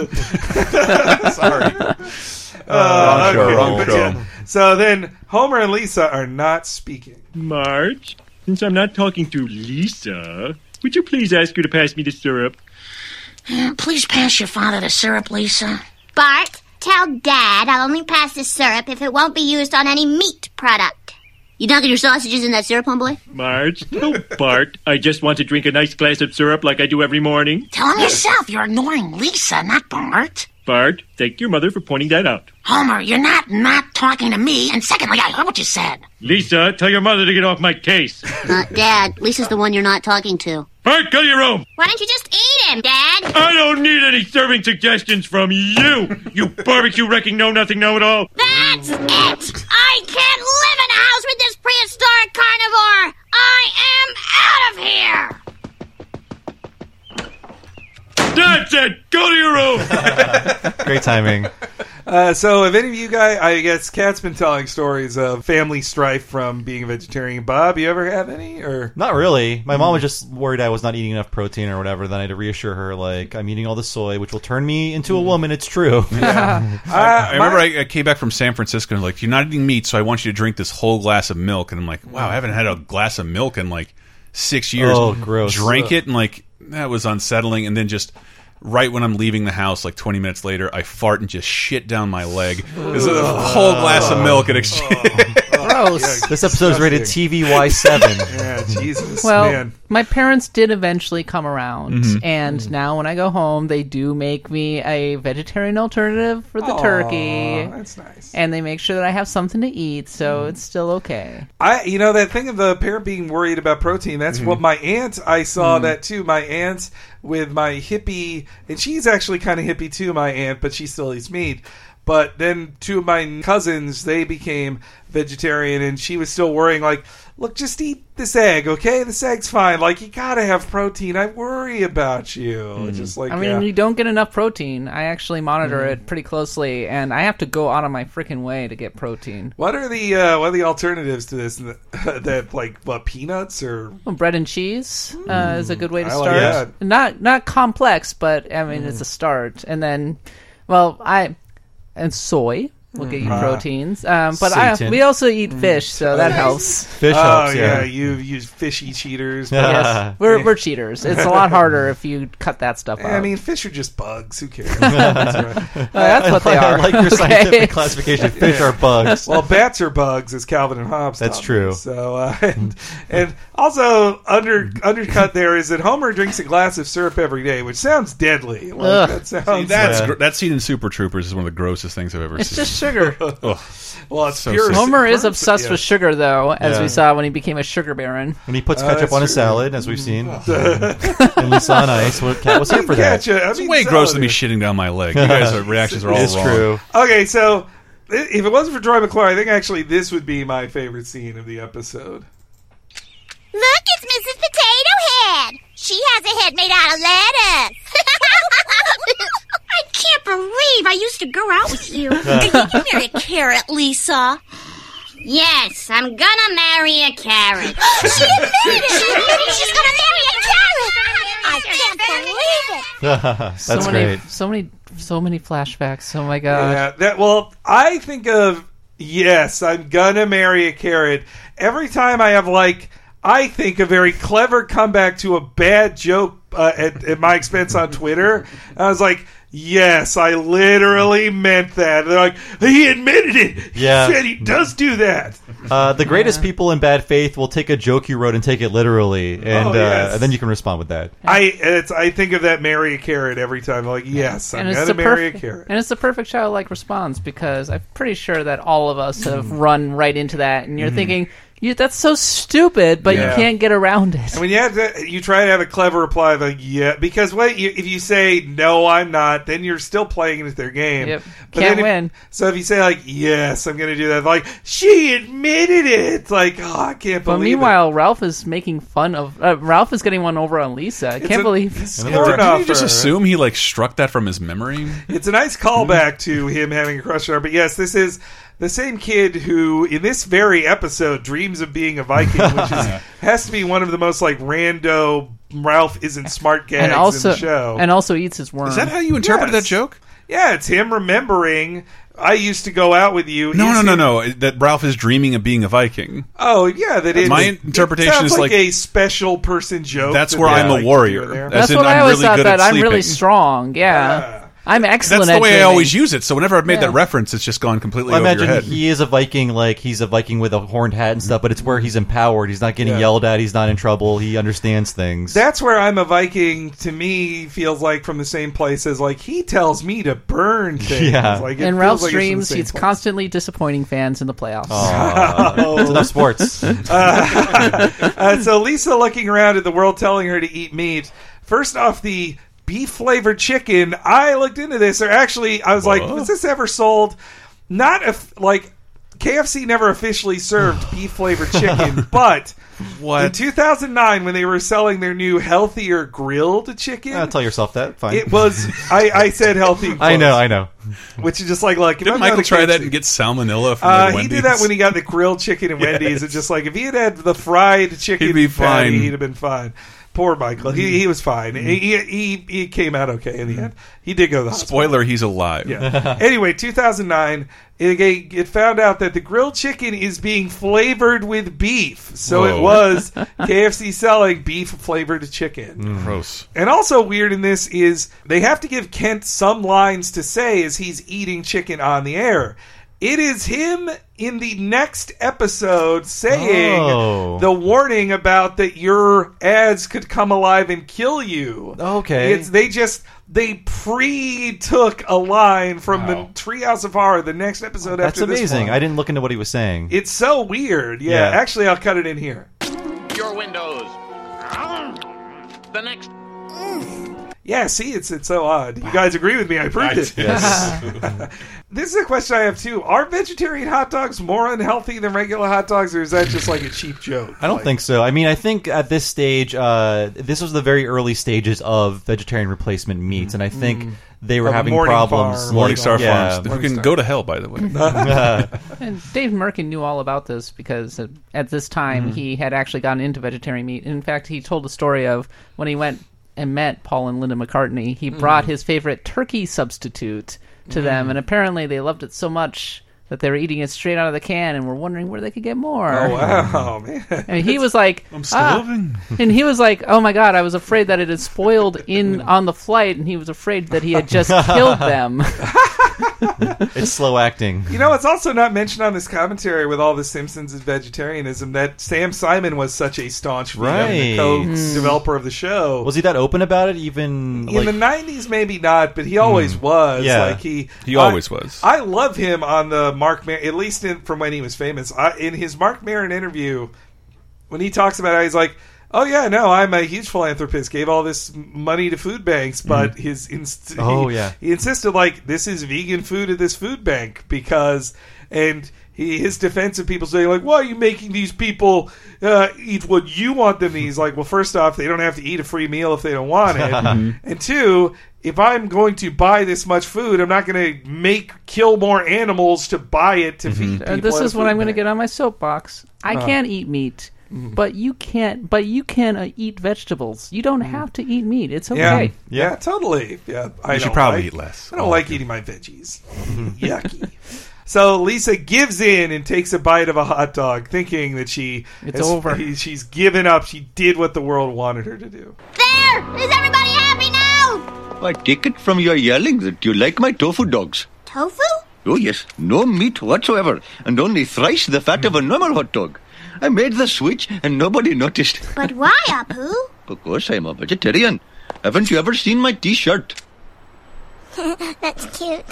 lineup! Sorry. Uh, show, okay. wrong But show. yeah. So then Homer and Lisa are not speaking. Marge, since I'm not talking to Lisa, would you please ask her to pass me the syrup? Uh, Please pass your father the syrup, Lisa. Bart, tell Dad I'll only pass the syrup if it won't be used on any meat product. You dunking your sausages in that syrup, homeboy? Marge, no, Bart. I just want to drink a nice glass of syrup like I do every morning. Tell him yourself. You're ignoring Lisa, not Bart. Bart, thank your mother for pointing that out. Homer, you're not not talking to me. And secondly, I heard what you said. Lisa, tell your mother to get off my case. Uh, Dad, Lisa's the one you're not talking to. Bart, go to your room. Why don't you just eat him, Dad? I don't need any serving suggestions from you, you barbecue-wrecking know-nothing know-it-all. That's it! I can't live in a house with this prehistoric carnivore! I am out of here! That's it. Go to your room. Great timing. Uh, so, if any of you guys, I guess Kat's been telling stories of family strife from being a vegetarian. Bob, you ever have any? Or Not really. My mom was just worried I was not eating enough protein or whatever. Then I had to reassure her, like, I'm eating all the soy, which will turn me into a woman. It's true. I, I remember I, I came back from San Francisco and like, you're not eating meat, so I want you to drink this whole glass of milk. And I'm like, wow, I haven't had a glass of milk in like six years. Oh, gross. Drank Ugh. it and like that was unsettling. And then just right when I'm leaving the house, like twenty minutes later, I fart and just shit down my leg. There's a whole glass of milk in exchange. Gross. This episode is rated T V Y seven. Yeah, Jesus, Well, man. my parents did eventually come around, Mhm. and now when I go home, they do make me a vegetarian alternative for the Aw, turkey. that's nice. And they make sure that I have something to eat, so it's still okay. I, you know, that thing of the parent being worried about protein, that's Mhm. what my aunt, I saw Mhm. that too. My aunt with my hippie, and she's actually kind of hippie too, my aunt, but she still eats meat. But then two of my cousins, they became vegetarian, and she was still worrying, like, look, just eat this egg, okay? This egg's fine. Like, you gotta have protein. I worry about you. Mm. Just like, I mean, yeah. you don't get enough protein. I actually monitor Mm. it pretty closely, and I have to go out of my freaking way to get protein. What are the uh, what are the alternatives to this? That like what, peanuts or well, bread and cheese uh, is a good way to I start. like that. Not not complex, but I mean Mm. it's a start. And then, well, I and soy will get you Mm. proteins. Um, but I, Satan. we also eat fish, so that helps. Fish oh, helps, yeah. yeah. You use fishy cheaters. Yes, we're we're cheaters. It's a lot harder if you cut that stuff out. I mean, fish are just bugs. Who cares? That's, right. Uh, that's what they I are. like your Okay. scientific classification. Fish Yeah. are bugs. Well, bats are bugs, as Calvin and Hobbes. That's taught true. me. So, uh, and, and also under undercut there is that Homer drinks a glass of syrup every day, which sounds deadly. Like, Ugh. that sounds. See, that's Yeah. gr- that scene in Super Troopers is one of the grossest things I've ever It's seen. just sugar. Ugh. Well, it's So pure. sick. Homer is burnt- obsessed yeah. with sugar, though, as Yeah. we saw when he became a sugar baron. And he puts Uh, ketchup that's on his true. salad, as we've seen. and Lisa on ice. What Cat was here for that. Ketchup, I It's mean, way gross salad than me is- shitting down my leg. You guys' are, reactions are all It's wrong. true. Okay, so i- if it wasn't for Troy McClure, I think actually this would be my favorite scene of the episode. Look, it's Missus Potato Head. She has a head made out of lettuce. I can't believe I used to go out with you. And you can marry a carrot, Lisa. Yes, I'm gonna marry a carrot. She admitted it. She admitted she's gonna marry a carrot. I can't believe it. That's so many, great. so many, so many flashbacks. Oh my god! Yeah, that well, I think of yes, I'm gonna marry a carrot. Every time I have like, I think a very clever comeback to a bad joke uh, at, at my expense on Twitter. I was like, yes, I literally meant that. They're like, he admitted it. Yeah. He said he does do that. Uh, the greatest people in bad faith will take a joke you wrote and take it literally, and, Oh, uh, yes. and then you can respond with that. I it's, I think of that marry a carrot every time. Like, yes, I'm And it's gonna the marry perfect, a carrot. and it's the perfect childlike response because I'm pretty sure that all of us have run right into that, and you're Mhm. thinking, you, "That's so stupid," but Yeah. you can't get around it. And when you have to, you try to have a clever reply like, yeah, because wait, you, if you say, no, I'm not, then you're still playing into their game. Yep. But Can't then if- win. So if you say like, yes, I'm going to do that, like, she admitted it. Like, oh, I can't But believe meanwhile, Ralph is making fun of. Uh, Ralph is getting one over on Lisa. I It's can't a- believe. it's Did Scorn you offer. just assume he like struck that from his memory? it. It's a nice callback to him having a crush on her. But yes, this is the same kid who, in this very episode, dreams of being a Viking, which is, has to be one of the most like rando Ralph isn't smart gags and also, in the show. and also eats his worm. Is that how you interpreted Yes. that joke? Yeah, it's him remembering. I used to go out with you. No, Is no, no, him- no. That Ralph is dreaming of being a Viking. Oh, yeah, that is. My it interpretation sounds is like, like- a special person joke. That's that where they I'm like a to warrior. do there. As That's in, what I I'm always really thought. good That at I'm really sleeping. strong. Yeah, I'm excellent. That's the at way I dreaming. always use it. So whenever I've made Yeah. that reference, it's just gone completely I over your imagine head. he is a Viking, like he's a Viking with a horned hat and stuff, but it's where he's empowered. He's not getting Yeah. yelled at. He's not in trouble. He understands things. That's where I'm a Viking. To me, feels like from the same place as like he tells me to burn things. Yeah. Like, it In feels Ralph's like it's from the dreams, same he's place. constantly disappointing fans in the playoffs. Aw. It's enough sports. Uh, uh, so Lisa looking around at the world telling her to eat meat. First off, the beef flavored chicken. I looked into this. Or actually, I was like, Whoa. was this ever sold? Not if like K F C never officially served beef flavored chicken, but What? in two thousand nine when they were selling their new healthier grilled chicken, Uh, tell yourself that. Fine. it was I, I said healthy. I know. close, I know. which is just like look. If Did I'm Michael not a try K F C that and get salmonella from Uh, like, he Wendy's? did that when he got the grilled chicken at Wendy's. It's just like if he had had the fried chicken, He'd be patty, fine. he'd have been fine. Poor Michael. He he was fine. He, he he he came out okay in the end. He did go to the hospital. Spoiler: he's alive. Yeah. Anyway, two thousand nine, it, it found out that the grilled chicken is being flavored with beef. So Whoa. it was K F C selling beef flavored chicken. Gross. And also weird in this is they have to give Kent some lines to say as he's eating chicken on the air. It is him in the next episode saying Oh. the warning about that your ads could come alive and kill you. Okay. It's they just they pre-took a line from Wow. the Treehouse of Horror, the next episode That's after this amazing. one. I didn't look into what he was saying. It's so weird. Yeah, Yeah. actually I'll cut it in here. Your windows. The next. Yeah, see, it's it's so odd. You guys agree with me? I proved it. Yes. This is a question I have too. Are vegetarian hot dogs more unhealthy than regular hot dogs, or is that just like a cheap joke? I don't Like- think so. I mean, I think at this stage, uh, this was the very early stages of vegetarian replacement meats, and I think Mm. they were Of having Morning problems. Farm. Morningstar yeah. Farms, who can go to hell, by the way. And Dave Merkin knew all about this because uh, at this time Mhm. he had actually gotten into vegetarian meat. In fact, he told a story of when he went and met Paul and Linda McCartney, he brought Mm. his favorite turkey substitute to Mm. them, and apparently they loved it so much that they were eating it straight out of the can and were wondering where they could get more. Oh, wow, man. And he was like, I'm "Ah." starving. And he was like, oh my god, I was afraid that it had spoiled in on the flight, and he was afraid that he had just killed them. It's slow acting. You know, it's also not mentioned on this commentary with all the Simpsons and vegetarianism that Sam Simon was such a staunch vegan, Right. the co-developer of the show. Was he that open about it? Even In like, the nineties, maybe not, but he always Hmm. was. Yeah. like he, He always was. I love him on the Mark Maron, at least in, from when he was famous. I, in his Mark Maron interview, when he talks about it, he's like, "Oh yeah, no, I'm a huge philanthropist. Gave all this money to food banks, but his inst- Oh, he, yeah. he insisted like this is vegan food at this food bank because and." He, his defense of people saying like, "Why are you making these people uh, eat what you want them to eat?" He's like, "Well, first off, they don't have to eat a free meal if they don't want it, and two, if I'm going to buy this much food, I'm not going to make kill more animals to buy it to feed people." And this at a is when food I'm going to bank." get on my soapbox. I Uh. can't eat meat, but you can't. But you can uh, eat vegetables. You don't have to eat meat. It's Yeah, okay. yeah, totally. Yeah, I You should don't probably like- eat less. I don't like eating my veggies. Yucky. So Lisa gives in and takes a bite of a hot dog, thinking that she It's has- over. he- she's given up. She did what the world wanted her to do. There! Is everybody happy now? I take it from your yelling that you like my tofu dogs. Tofu? Oh, yes. No meat whatsoever, and only thrice the fat of a normal hot dog. I made the switch, and nobody noticed. But why, Apu? Because I'm a vegetarian. Haven't you ever seen my T-shirt? That's cute.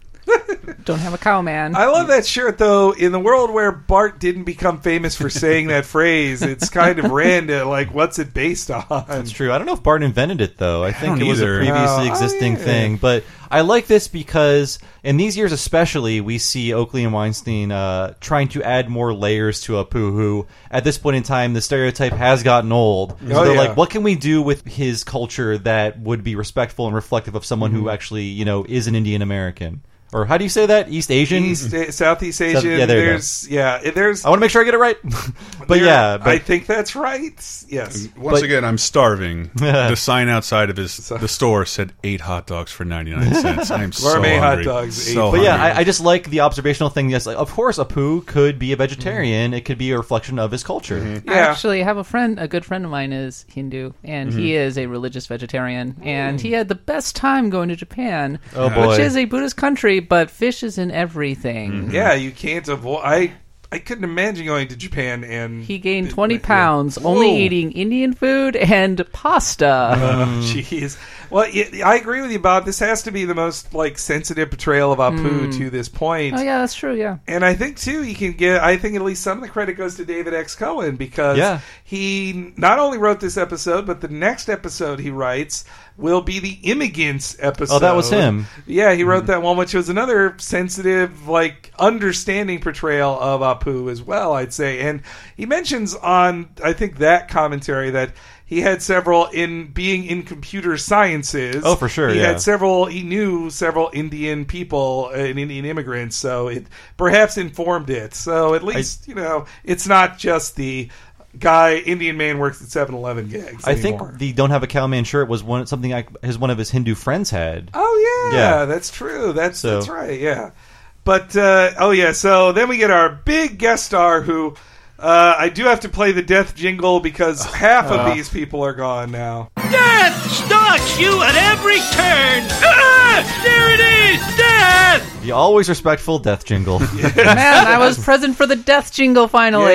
Don't have a cow, man. I love that shirt, though. In the world where Bart didn't become famous for saying that phrase, it's kind of random. Like, what's it based on? That's true. I don't know if Bart invented it, though. I think don't it was either. a previously Oh, existing yeah. thing. But I like this because in these years especially, we see Oakley and Weinstein uh, trying to add more layers to Apu, who, at this point in time, the stereotype has gotten old. So Oh, they're yeah. like, what can we do with his culture that would be respectful and reflective of someone Mm-hmm. who actually, you know, is an Indian American? Or how do you say that? East Asian? East, Southeast Asian. South- yeah, there you go. there's yeah, there's. I want to make sure I get it right. but there- yeah, but I think that's right. Yes. Once But- again, I'm starving. The sign outside of his the store said eight hot dogs for ninety-nine cents. I am so Gourmet hot hungry. dogs, So eight. But yeah, hungry. I, I just like the observational thing. Yes, like, of course, Apu could be a vegetarian. It could be a reflection of his culture. Mm-hmm. I Yeah. actually have a friend, a good friend of mine is Hindu, and he Mm-hmm. is a religious vegetarian, and he had the best time going to Japan, Oh, boy. which is a Buddhist country, but fish is in everything. Mm-hmm. Yeah, you can't avoid. I I couldn't imagine going to Japan and He gained twenty pounds, only eating Indian food and pasta. Oh, jeez. Well, yeah, I agree with you, Bob. This has to be the most like sensitive portrayal of Apu to this point. Oh yeah, that's true. Yeah, And I think too, you can get. I think at least some of the credit goes to David X. Cohen because Yeah. he not only wrote this episode, but the next episode he writes will be the Immigrants episode. Oh, that was him. Yeah, he wrote that one, which was another sensitive, like understanding portrayal of Apu as well, I'd say. And he mentions on, I think that commentary that he had several in being in computer sciences. Oh, for sure, He yeah. had several. He knew several Indian people uh, and Indian immigrants, so it perhaps informed it. So at least you know it's not just the guy Indian man works at seven eleven gags. I anymore. think the "Don't Have a Cowman" shirt was one something I, his one of his Hindu friends had. Oh yeah, Yeah. that's true. That's So- that's right. Yeah, but uh, oh yeah. So then we get our big guest star who. Uh, I do have to play the death jingle because half of Uh. these people are gone now. Death stalks you at every turn. Ah, there it is, death. The always respectful death jingle. man, I was present for the death jingle finally.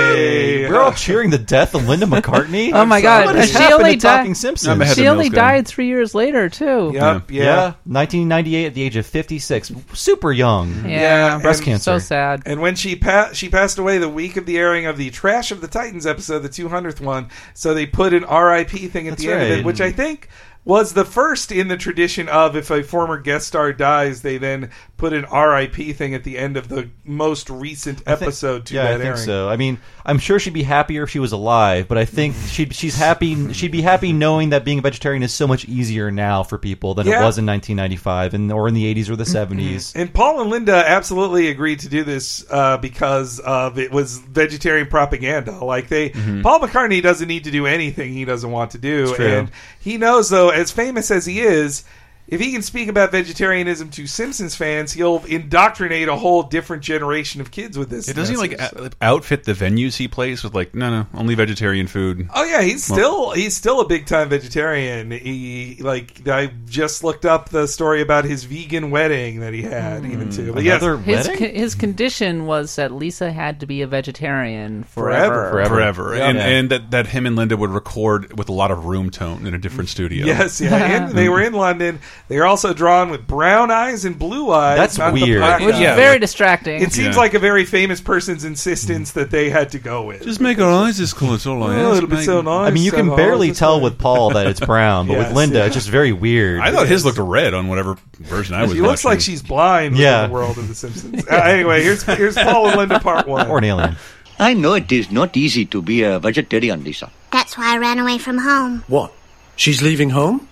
Yay. We're all cheering the death of Linda McCartney. Oh my god, What has she happened only to Talking died. Simpsons? She only died three years later too. Yep, yeah. Yeah, nineteen ninety-eight at the age of fifty-six. Super young. Yeah, breast and cancer. So sad. And when she pa- she passed away the week of the airing of the Trash of the Titans episode, the two hundredth one, so they put an R I P thing at That's the end of right. it, which I think was the first in the tradition of if a former guest star dies, they then put an R I P thing at the end of the most recent episode to yeah, that I think airing. so. I mean, I'm sure she'd be happier if she was alive, but I think she'd she's happy. She'd be happy knowing that being a vegetarian is so much easier now for people than Yeah. it was in nineteen ninety-five and or in the eighties or the seventies. And Paul and Linda absolutely agreed to do this uh, because of it was vegetarian propaganda. Like they, Mhm. Paul McCartney doesn't need to do anything he doesn't want to do, It's true. and he knows though, as famous as he is, if he can speak about vegetarianism to Simpsons fans, he'll indoctrinate a whole different generation of kids with this. It doesn't he like message. out- outfit the venues he plays with like no no only vegetarian food. Oh yeah, he's Well- still he's still a big time vegetarian. He like I just looked up the story about his vegan wedding that he had even too. But yes, his co- his condition was that Lisa had to be a vegetarian Forever. forever. Forever, Yeah. and Yeah. and that, that him and Linda would record with a lot of room tone in a different studio. Yes, yeah. And they were in London. They were also drawn with brown eyes and blue eyes. That's not the weird. black Which is eyes. very distracting. It seems Yeah. like a very famous person's insistence that they had to go with. Just make our eyes this color. That's all I Oh, ask. it'll be so nice. I mean, you can so barely nice. tell with Paul that it's brown, but Yes, with Linda, yeah. it's just very weird. I thought his looked red on whatever version I was. She looks watching. like she's blind Yeah. in the world of The Simpsons. Uh, anyway, here's here's Paul and Linda part one. Or an alien. I know it is not easy to be a vegetarian, Lisa. That's why I ran away from home. What? She's leaving home?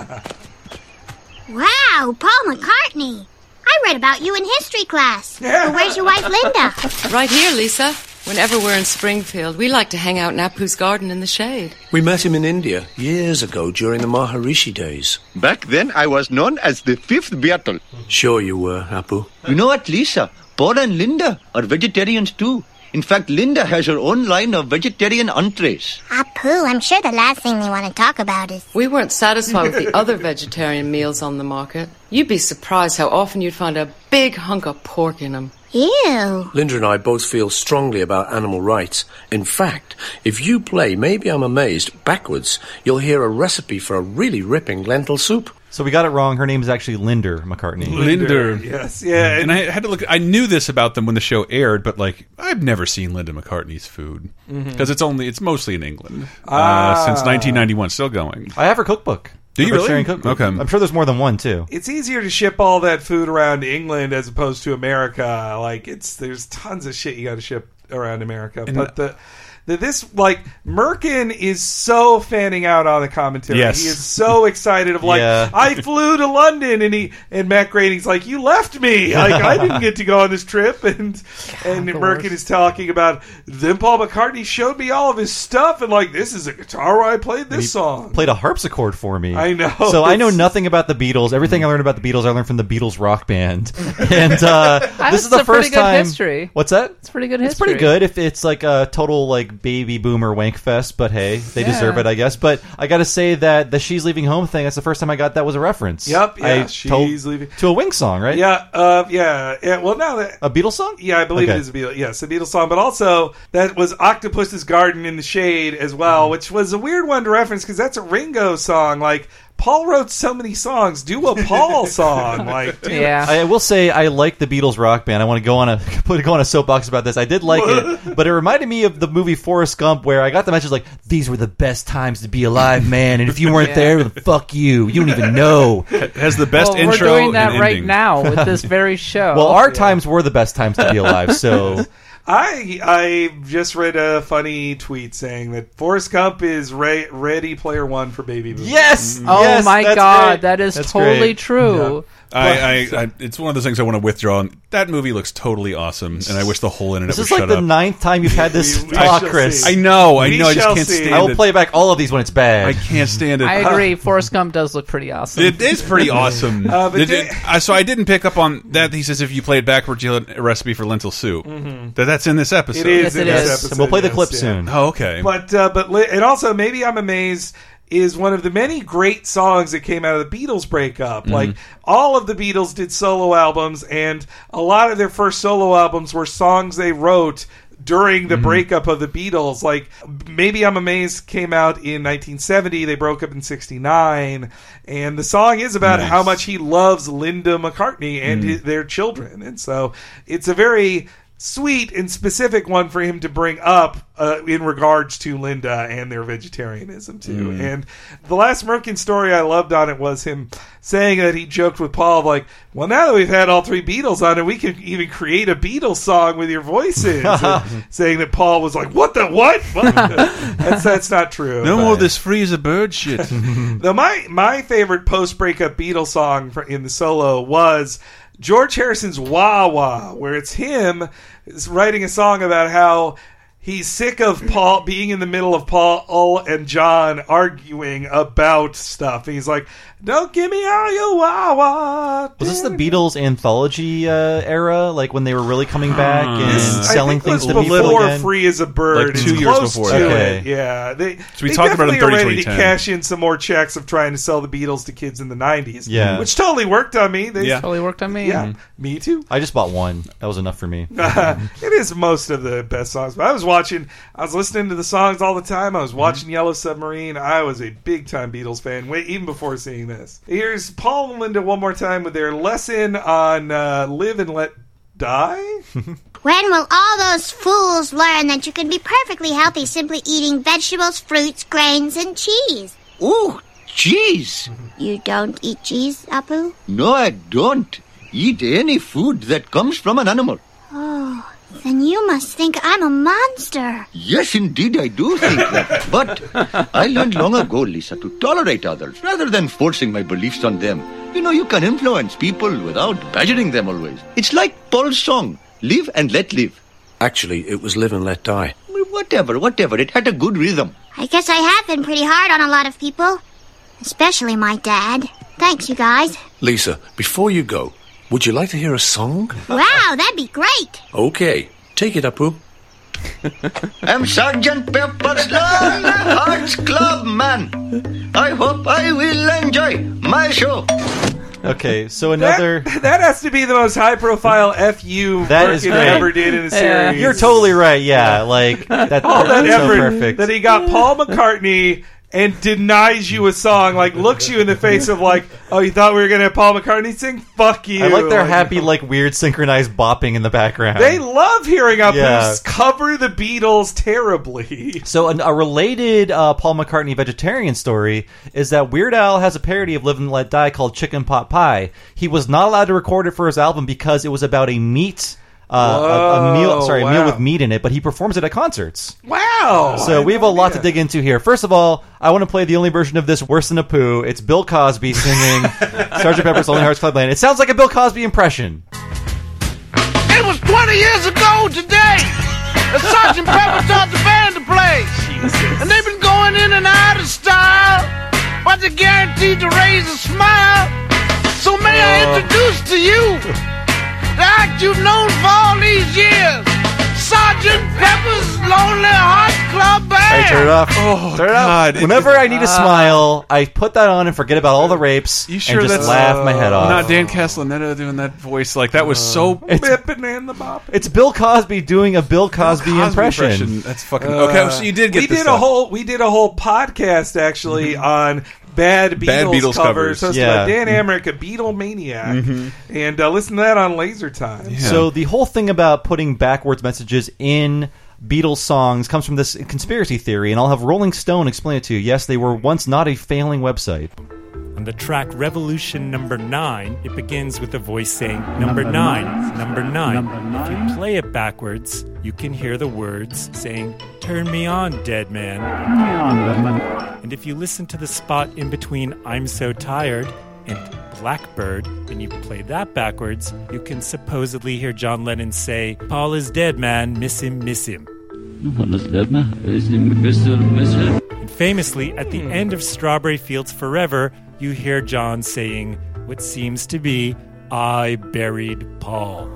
Wow, Paul McCartney. I read about you in history class. But where's your wife, Linda? Right here, Lisa. Whenever we're in Springfield, we like to hang out in Apu's garden in the shade. We met him in India years ago during the Maharishi days. Back then, I was known as the fifth Beatle. Sure you were, Apu. You know what, Lisa? Paul and Linda are vegetarians too. In fact, Linda has her own line of vegetarian entrees. Apu, I'm sure the last thing they want to talk about is... We weren't satisfied with the other vegetarian meals on the market. You'd be surprised how often you'd find a big hunk of pork in them. Ew. Linda and I both feel strongly about animal rights. In fact, if you play Maybe I'm Amazed backwards, you'll hear a recipe for a really ripping lentil soup. So we got it wrong. Her name is actually Linder McCartney. Linder. Yes, yeah. And I had to look. I knew this about them when the show aired, but like I've never seen Linda McCartney's food because Mhm. it's only it's mostly in England Ah. uh, since nineteen ninety-one. Still going. I have her cookbook. Do you Her really? vegetarian cookbook. Okay. I'm sure there's more than one too. It's easier to ship all that food around England as opposed to America. Like it's there's tons of shit you got to ship around America. And- but the, the this like Merkin is so fanning out on the commentary. Yes. He is so excited of like Yeah. I flew to London and he and Matt Groening's like you left me. Like I didn't get to go on this trip and and the Merkin worst. is talking about then Paul McCartney showed me all of his stuff and like this is a guitar where I played this song. Played a harpsichord for me. I know. So I know It's- nothing about the Beatles. Everything I learned about the Beatles, I learned from the Beatles rock band. And uh, this is the That's a pretty first good time. history. What's that? It's pretty good It's history. pretty good if it's like a total like baby boomer wank fest, but hey, they Yeah. deserve it, I guess. But I got to say that the "She's Leaving Home" thing, that's the first time I got that was a reference. Yep, yeah, I She's told- Leaving to a Wing song, right? Yeah, uh, yeah, yeah. Well, now that A Beatles song? yeah, I believe Okay. it is a Beatles. Yes, a Beatles song, but also that was Octopus's Garden in the Shade as Mm. well, which was a weird one to reference because that's a Ringo song. Like Paul wrote so many songs. Do a Paul song, like dude. I will say I like the Beatles rock band. I want to go on a put go on a soapbox about this. I did like it, but it reminded me of the movie Forrest Gump, where I got the message like, "These were the best times to be alive, man. And if you weren't Yeah. there, then fuck you. You don't even know." Has the best well, intro. we're doing that and right ending. now with this very show. Well, our times were the best times to be alive. So I I just read a funny tweet saying that Forrest Gump is re- Ready Player One for baby boomers. yes, oh yes, my that's god, great. that is That's totally great. true. I, I, I, it's one of those things I want to withdraw. And that movie looks totally awesome, and I wish the whole internet This would is like shut the up. ninth time you've had this We- we talk, shall Chris. see. I know, I We know. I just shall can't see. stand I will it. play back all of these when it's bad. I can't stand it. I agree. Forrest Gump does look pretty awesome. It is pretty awesome. Uh, but It- Dan- it- I- so I didn't pick up on that. He says if you play it backwards, you'll have a recipe for lentil soup. Mhm. That that's in this episode. It is Yes, in it this is. episode. And we'll play the yes, clip yeah. soon. Oh, okay. But uh, but li- and also maybe I'm amazed is one of the many great songs that came out of the Beatles breakup. Mm-hmm. Like all of the Beatles did solo albums, and a lot of their first solo albums were songs they wrote during the Mm-hmm. breakup of the Beatles. Like Maybe I'm Amazed came out in nineteen seventy. They broke up in sixty-nine, and the song is about Nice. how much he loves Linda McCartney and his, their children. And so it's a very sweet and specific one for him to bring up uh, in regards to Linda and their vegetarianism too. Mm. And the last Merkin story I loved on it was him saying that he joked with Paul like, well, now that we've had all three Beatles on it, we can even create a Beatles song with your voices. And saying that Paul was like, what the what? what? that's that's not true. No but. more this free as a bird shit. Though my my favorite post breakup Beatles song for, in the solo was George Harrison's Wah Wah, where it's him writing a song about how he's sick of Paul being in the middle of Paul and John arguing about stuff. And he's like, don't give me all your Wah Wah. Was this the Beatles anthology uh, era, like when they were really coming back and This, selling I think things was to people before again? Free as a Bird. Like two It's years close before to that. it. Okay. Yeah, they, So we they talked about it in definitely are thirty ready twenty to ten. cash in some more checks of trying to sell the Beatles to kids in the nineties. Yeah. which totally worked on me. They, Yeah. Totally worked on me. yeah, me too. I just bought one. That was enough for me. It is most of the best songs. But I was watching, I was listening to the songs all the time. I was watching Yellow Submarine. I was a big time Beatles fan, way, even before seeing this. Here's Paul and Linda one more time with their lesson on uh, Live and Let Die. When will all those fools learn that you can be perfectly healthy simply eating vegetables, fruits, grains, and cheese? Oh, cheese! You don't eat cheese, Apu? No, I don't eat any food that comes from an animal. Oh, then you must think I'm a monster. Yes, indeed, I do think that. But I learned long ago, Lisa, to tolerate others rather than forcing my beliefs on them. You know, you can influence people without badgering them always. It's like Paul's song, Live and Let Live. Actually, it was Live and Let Die. Whatever, whatever. It had a good rhythm. I guess I have been pretty hard on a lot of people. Especially my dad. Thanks, you guys. Lisa, before you go, would you like to hear a song? Wow, that'd be great. Okay, take it, Apu. I'm Sergeant Pepper's Lonely Hearts Club Man. I hope I will enjoy my show. Okay, so another... That, that has to be the most high-profile F U That is Merkin great. ever did in a series. You're totally right, yeah. Like, that, All that that's so effort perfect. that he got Paul McCartney and denies you a song, like looks you in the face of like, oh, you thought we were going to have Paul McCartney sing? Fuck you. I like their Like, happy, like, weird synchronized bopping in the background. They love hearing Apu Yeah. cover the Beatles terribly. So an, a related uh, Paul McCartney vegetarian story is that Weird Al has a parody of Live and Let Die called Chicken Pot Pie. He was not allowed to record it for his album because it was about a meat... Uh, a, a meal, sorry, Whoa, a meal wow. with meat in it, but he performs it at concerts. Wow! So we have a lot to dig into here. First of all, I want to play the only version of this worse than a poo. It's Bill Cosby singing Sergeant Pepper's Lonely Hearts Club Band. It sounds like a Bill Cosby impression. It was twenty years ago today that Sergeant Pepper taught the band to play. And they've been going in and out of style, but they're guaranteed to raise a smile. So may I introduce to you the act you've known for all these years, Sergeant Pepper's Lonely Hearts Club Band. Hey, turn it off. Oh, turn it God. off. Whenever I need a smile, I put that on and forget about all the rapes You sure and just that's laugh my head off. Not Dan Castellaneta doing that voice. Like, that was so... Bippin' and the bop. It's Bill Cosby doing a Bill Cosby, Cosby impression. impression. That's fucking... Okay, so you did get we this did stuff. a whole we did a whole podcast actually on bad Beatles, Bad Beatles covers, covers. hosted Yeah. by Dan Amrich, a Beatle maniac, and uh, listen to that on Laser Time. So the whole thing about putting backwards messages in Beatles songs comes from this conspiracy theory, and I'll have Rolling Stone explain it to you. Yes, they were once not a failing website. On the track Revolution Number Nine, it begins with a voice saying, Number nine, number nine. If you play it backwards, you can hear the words saying, Turn me on, dead man. And if you listen to the spot in between I'm So Tired and Blackbird, and you play that backwards, you can supposedly hear John Lennon say, Paul is dead, man, miss him, miss him. Paul is dead, man, miss him, miss him, miss him. And famously, at the end of Strawberry Fields Forever, you hear John saying what seems to be, I buried Paul.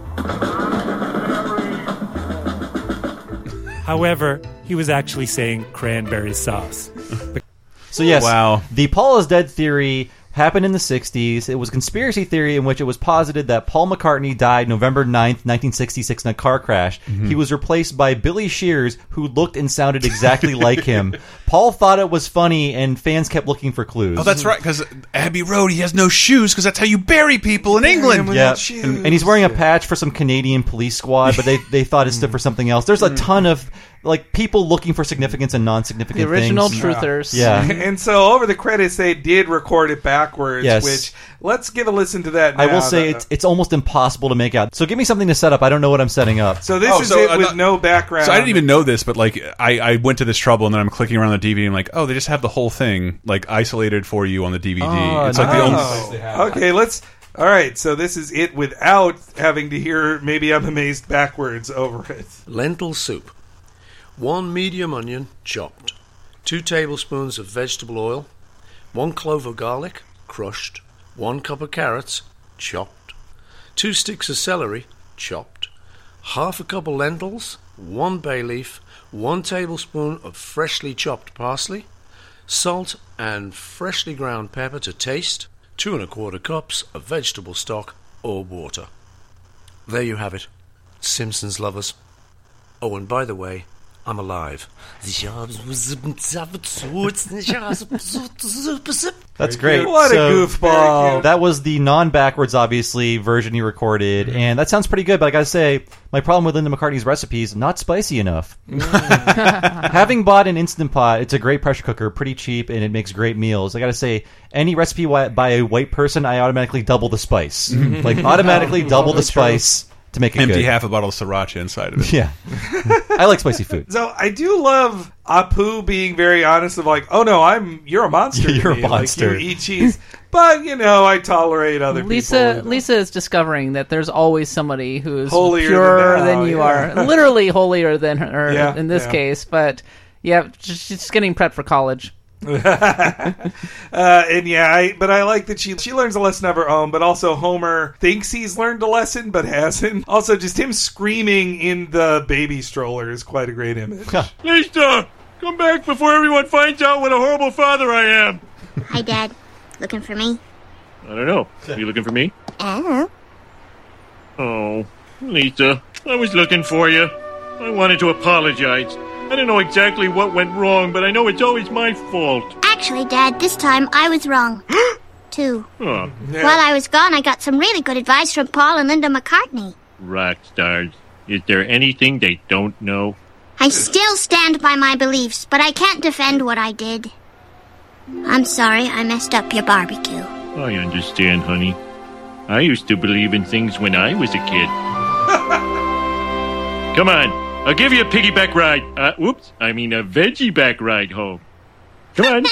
However, he was actually saying cranberry sauce. So yes, Wow. the Paul is dead theory happened in the sixties. It was a conspiracy theory in which it was posited that Paul McCartney died November ninth, nineteen sixty-six in a car crash. Mm-hmm. He was replaced by Billy Shears, who looked and sounded exactly like him. Paul thought it was funny, and fans kept looking for clues. Oh, that's right, because Abbey Road, he has no shoes, because that's how you bury people in England. Yeah, and, and he's wearing a patch for some Canadian police squad, but they they thought it stood for something else. There's a ton of like people looking for significance and non-significant The original things. truthers. Yeah. And so over the credits, they did record it backwards, Yes. which let's give a listen to that now. I will say it's it's almost impossible to make out. So give me something to set up. I don't know what I'm setting up. So this Oh, is so, it uh, with no- no background. So I didn't even know this, but like I, I went to this trouble, and then I'm clicking around the D V D, and I'm like, oh, they just have the whole thing like isolated for you on the D V D. Oh, it's like the only. Oh, okay, let's... All right, so this is it without having to hear Maybe I'm Amazed backwards over it. Lentil soup. One medium onion, chopped. Two tablespoons of vegetable oil. One clove of garlic, crushed. One cup of carrots, chopped. Two sticks of celery, chopped. Half a cup of lentils. One bay leaf. One tablespoon of freshly chopped parsley. Salt and freshly ground pepper to taste. Two and a quarter cups of vegetable stock or water. There you have it. Simpsons lovers. Oh, and by the way, I'm alive. That's great. What a So, goofball. That was the non-backwards, obviously, version he recorded, and that sounds pretty good, but I gotta say, my problem with Linda McCartney's recipes, not spicy enough. Having bought an Instant Pot, it's a great pressure cooker, pretty cheap, and it makes great meals. I gotta say, any recipe wi- by a white person, I automatically double the spice. Like, automatically double the spice to make it Empty good. half a bottle of sriracha inside of it. Yeah. I like spicy food. So I do love Apu being very honest of like, oh no, I'm you're a monster. to You're a me. Like, monster. you eat cheese, but you know I tolerate other Lisa people. Lisa is discovering that there's always somebody who is Holier than purer thou, than, you yeah. are, literally holier than her Yeah, in this yeah. case. But yeah, just, just getting prepped for college. uh, and yeah, I, but I like that she she learns a lesson of her own. But also Homer thinks he's learned a lesson, but hasn't. Also, just him screaming in the baby stroller is quite a great image. Lisa, come back before everyone finds out what a horrible father I am. Hi, Dad. Looking for me? I don't know. Are you looking for me? Oh. Oh, Lisa, I was looking for you. I wanted to apologize. I don't know exactly what went wrong, but I know it's always my fault. Actually, Dad, this time I was wrong. Too. Oh, While I was gone, I got some really good advice from Paul and Linda McCartney. rock stars. Is there anything they don't know? I still stand by my beliefs, but I can't defend what I did. I'm sorry I messed up your barbecue. I understand, honey. I used to believe in things when I was a kid. Come on. I'll give you a piggyback ride. Uh, whoops. I mean a veggie back ride home. Come on.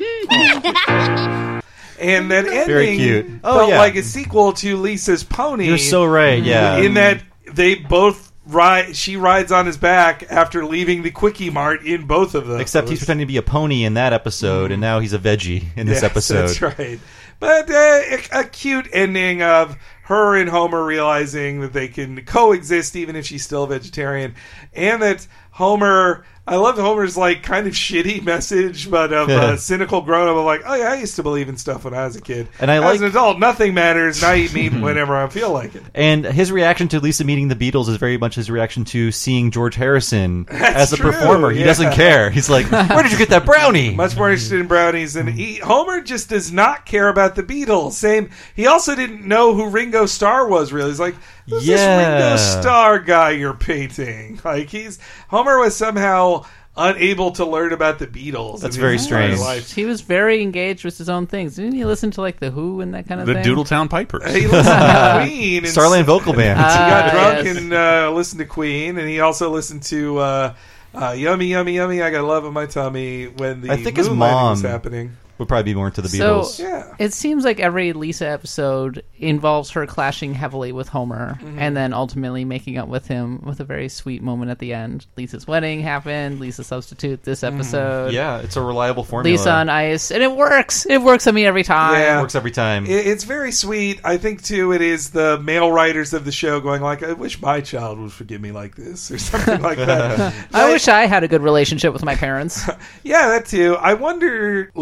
And that ending Very cute. Oh, felt yeah. like a sequel to Lisa's Pony. You're so right, yeah. In that they both ride, she rides on his back after leaving the Quickie Mart in both of them. Except he's pretending to be a pony in that episode, and now he's a veggie in this Yes, episode. That's right. But uh, a, a cute ending of her and Homer realizing that they can coexist even if she's still a vegetarian, and that Homer. I love Homer's like kind of shitty message, but of Yeah. uh, cynical grown up of like, oh yeah, I used to believe in stuff when I was a kid. And I As like- an adult, nothing matters. Now I eat meat whenever I feel like it. And his reaction to Lisa meeting the Beatles is very much his reaction to seeing George Harrison as a true, performer. He yeah. doesn't care. He's like, where did you get that brownie? Much more interested in brownies, and he, Homer just does not care about the Beatles. Same. He also didn't know who Ringo Starr was. Really, he's like, who's Yeah. this Ringo Starr guy you're painting? Like he's Homer was somehow unable to learn about the Beatles. That's in very his entire strange. life. He was very engaged with his own things. Didn't he listen to like the Who and that kind of The thing? Doodletown Pipers. He listened to Queen. And Starland Vocal Band. he got Ah, drunk yes. and uh, listened to Queen, and he also listened to uh, uh, "Yummy, Yummy, Yummy." I got love in my tummy when the I think his moon landing mom was happening. would probably be more into the So Beatles. Yeah. it seems like every Lisa episode involves her clashing heavily with Homer, Mm-hmm. and then ultimately making up with him with a very sweet moment at the end. Lisa's wedding happened. Lisa substitute this episode. Yeah, it's a reliable formula. Lisa on ice, and it works. It works on me every time. Yeah. It works every time. It- It's very sweet. I think too. It is the male writers of the show going like, "I wish my child would forgive me like this," or something like that. I wish I had a good relationship with my parents. Yeah, that too. I wonder later when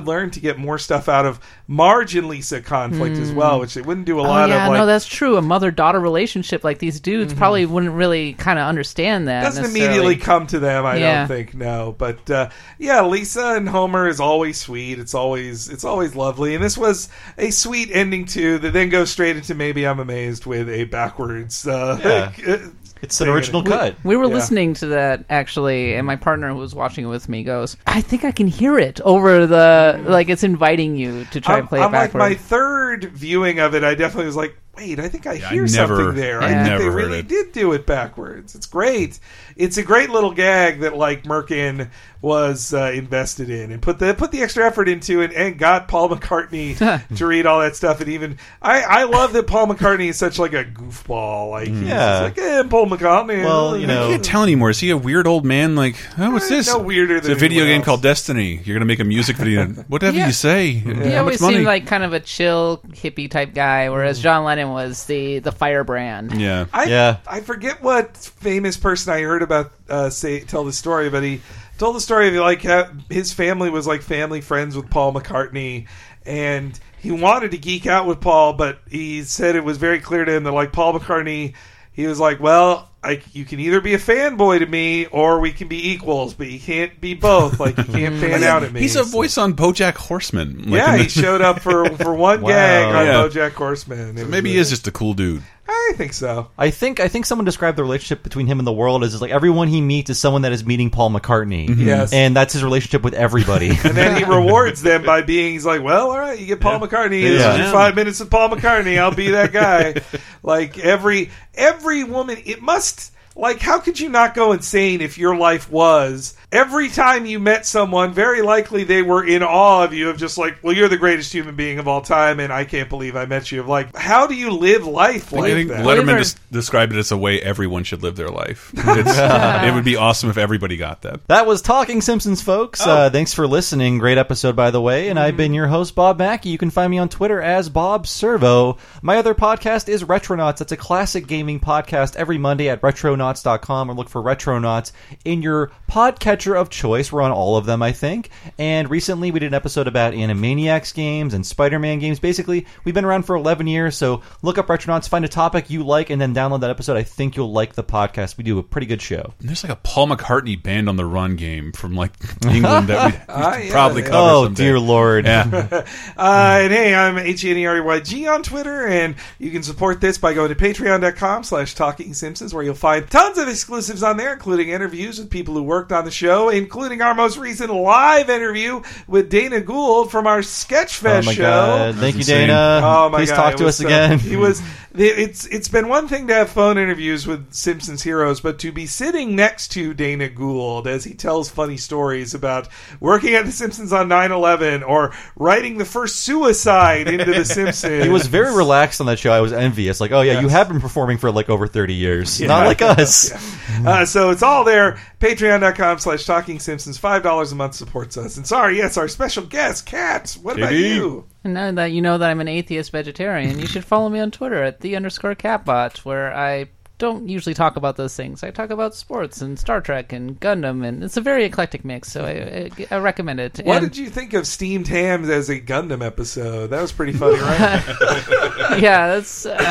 learn to get more stuff out of Marge and Lisa conflict as well, which they wouldn't do a Oh, lot yeah, of. Like, no, that's true. A mother-daughter relationship like these dudes probably wouldn't really kind of understand that. doesn't necessarily. immediately come to them, I Yeah. don't think. No, but uh, yeah, Lisa and Homer is always sweet. It's always it's always lovely, and this was a sweet ending too. That then goes straight into Maybe I'm Amazed with a backwards. Uh, Yeah. It's an original cut. We were Yeah. listening to that actually, and my partner who was watching it with me goes, "I think I can hear it over the like it's inviting you to try I'm, and play I'm it like backward." my third viewing of it. I definitely was like, wait, I think I Yeah, I hear never- something there. I I think never they heard really it. did do it backwards. It's great. It's a great little gag that like Merkin was uh, invested in and put the put the extra effort into it and got Paul McCartney to read all that stuff. And even I, I love that Paul McCartney is such like a goofball. Like he's Yeah. just like, eh, Paul McCartney. Well, you know- I can't tell anymore. Is he a weird old man? Like, oh, what's this? no weirder It's than a video anyone game else. called Destiny. You're gonna make a music video. Whatever Yeah. you say. He How always much money? seemed like kind of a chill hippie type guy, whereas John Lennon was the the firebrand. Yeah, I, Yeah. I forget what famous person I heard about uh, say tell the story, but he told the story of like how his family was like family friends with Paul McCartney, and he wanted to geek out with Paul, but he said it was very clear to him that like Paul McCartney, he was like, well, I, you can either be a fanboy to me or we can be equals, but you can't be both. Like you can't fan out at me. He's a voice on BoJack Horseman. Like yeah, in the- he showed up for for one Wow. gag on Yeah. BoJack Horseman. It was Maybe he really- is just a cool dude. I think so. I think I think someone described the relationship between him and the world as like everyone he meets is someone that is meeting Paul McCartney. Yes. And that's his relationship with everybody. And then he rewards them by being, he's like, well, all right, you get Paul McCartney. This Yeah. is your five minutes of Paul McCartney. I'll be that guy. Like every every woman, it must. Like, how could you not go insane if your life was every time you met someone, very likely they were in awe of you, of just like, well, you're the greatest human being of all time, and I can't believe I met you. Of like, how do you live life like I think that? Letterman des- described it as a way everyone should live their life. It's, it would be awesome if everybody got that. That was Talking Simpsons, folks. Oh. Uh, thanks for listening. Great episode, by the way. And I've been your host, Bob Mackey. You can find me on Twitter as Bob Servo. My other podcast is Retronauts. That's a classic gaming podcast every Monday at retronauts dot com, or look for Retronauts in your podcatcher of choice. We're on all of them, I think. And recently we did an episode about Animaniacs games and Spider-Man games. Basically, we've been around for eleven years, so look up Retronauts, find a topic you like, and then download that episode. I think you'll like the podcast. We do a pretty good show. And there's like a Paul McCartney band on the run game from like England that we, we Ah, should yeah, probably yeah. cover Oh, someday. dear Lord. Yeah. Uh, and hey, I'm H E N E R E Y G on Twitter, and you can support this by going to patreon.com slash Talking Simpsons, where you'll find tons of exclusives on there, including interviews with people who worked on the show, including our most recent live interview with Dana Gould from our Sketchfest Oh my show. God. Thank you, insane. Dana. Oh my Please God, talk it to was us so- again. He was. It's it's been one thing to have phone interviews with Simpsons heroes, but to be sitting next to Dana Gould as he tells funny stories about working at the Simpsons on nine eleven or writing the first suicide into the Simpsons. He was very relaxed on that show. I was envious. Like, oh yeah, Yes. you have been performing for like over thirty years. Yeah. Not like us. Uh, so it's all there. Patreon.com slash Talking Simpsons. five dollars a month supports us. And sorry, yes, our special guest, Kat. What about J B. you? And now that you know that I'm an atheist vegetarian, you should follow me on Twitter at the underscore catbot, where I don't usually talk about those things. I talk about sports and Star Trek and Gundam, and it's a very eclectic mix, so I, I, I recommend it. What And- did you think of Steamed Hams as a Gundam episode? That was pretty funny, right? yeah, that's uh,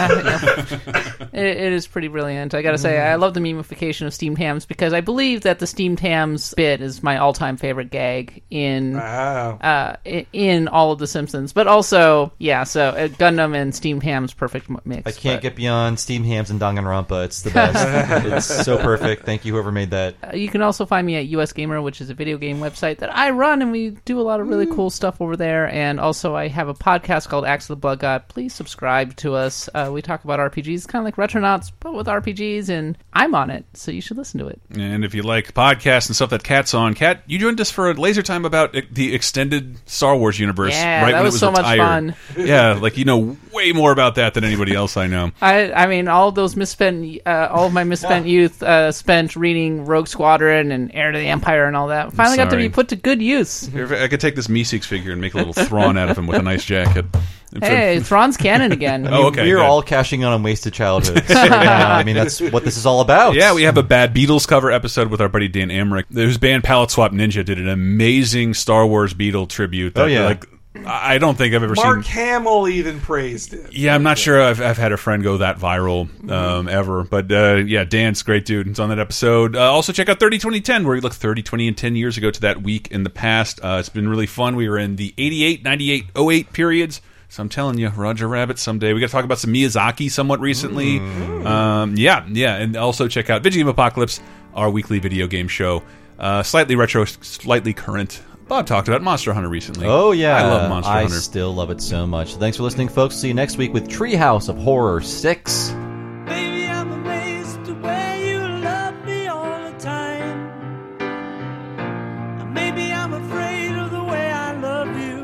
yeah. It, it is pretty brilliant. I gotta say, I love the memification of steamed hams because I believe that the steamed hams bit is my all-time favorite gag in Wow. uh, in, in all of the Simpsons. But also, yeah, so uh, Gundam and steamed hams, perfect m- mix. I can't but, get beyond steamed hams and Danganronpa. It's the best. It's so perfect. Thank you, whoever made that. Uh, you can also find me at U S Gamer, which is a video game website that I run, and we do a lot of really cool stuff over there. And also, I have a podcast called Axe of the Blood God. Please subscribe to us. Uh, we talk about R P Gs, kind of like Retronauts, but with R P Gs, and I'm on it, so you should listen to it. And if you like podcasts and stuff that Kat's on, Kat, you joined us for a laser time about the extended Star Wars universe. Yeah, right that when was it was so much retired. fun. Yeah, like you know way more about that than anybody else I know. I, I mean, all of those misspent, uh, all of my misspent youth uh, spent reading Rogue Squadron and Heir to the Empire and all that. Finally got to sorry. be put to good use. If I could take this Meeseeks figure and make a little Thrawn out of him with a nice jacket. Hey, Thrawn's canon again. I mean, Oh, okay, we're good. all cashing in on wasted childhoods. right now. I mean, that's what this is all about. Yeah, we have a Bad Beatles cover episode with our buddy Dan Emmerich, whose band Palette Swap Ninja did an amazing Star Wars Beatle tribute. That, Oh, yeah. like I don't think I've ever Mark seen. Hamill even praised it. Yeah, I'm not sure I've, I've had a friend go that viral um, ever. But uh, yeah, Dan's a great dude. It's on that episode. Uh, also, check out thirty twenty ten, where we look thirty, twenty, and ten years ago to that week in the past. Uh, it's been really fun. We were in the eighty-eight, ninety-eight, oh eight periods. So I'm telling you, Roger Rabbit someday. We got to talk about some Miyazaki somewhat recently. Um, yeah, yeah. And also check out Video Game Apocalypse, our weekly video game show. Uh, slightly retro, slightly current. Bob talked about Monster Hunter recently. Oh, yeah. I love Monster I Hunter. still love it so much. Thanks for listening, folks. See you next week with Treehouse of Horror six. Baby, I'm amazed the way you love me all the time. And maybe I'm afraid of the way I love you.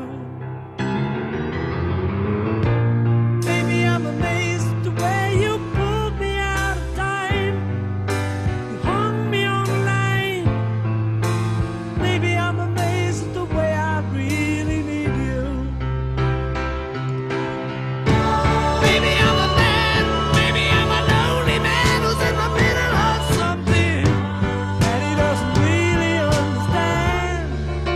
Baby, I'm amazed the way you pulled me out of time. You hung me on the line. Baby, I'm amazed at the way I really need you. Baby, I'm a man. Baby, I'm a lonely man who's in the middle of something that he doesn't really understand.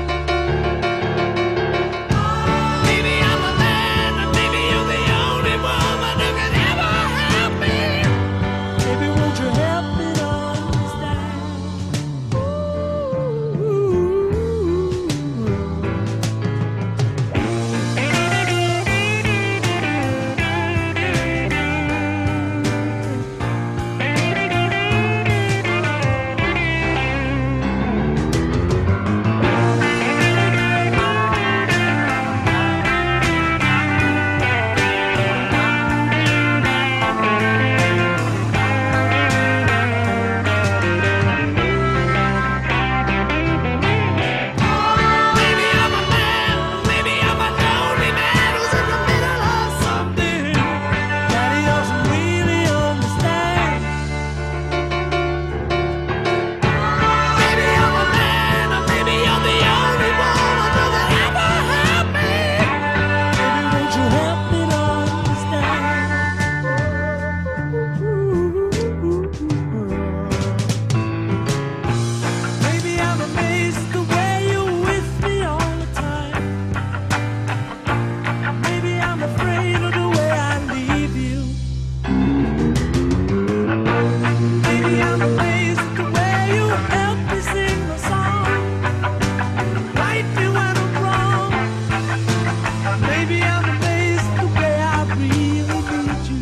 Baby, I'm a man, and maybe you're the only woman who can ever help me. Baby, won't you help me to Maybe I'm a man, maybe I'm a lonely man who's in the middle of something that he doesn't really understand. Maybe I'm a man, or maybe you're the only woman who can ever help me. Baby, won't you help me to understand? Maybe I'm amazed the way you're with me all the time. Maybe I'm afraid of the way I leave you. Maybe I'm amazed at the way you help me sing the song, right me when I'm wrong. Maybe I'm amazed the way I really need you.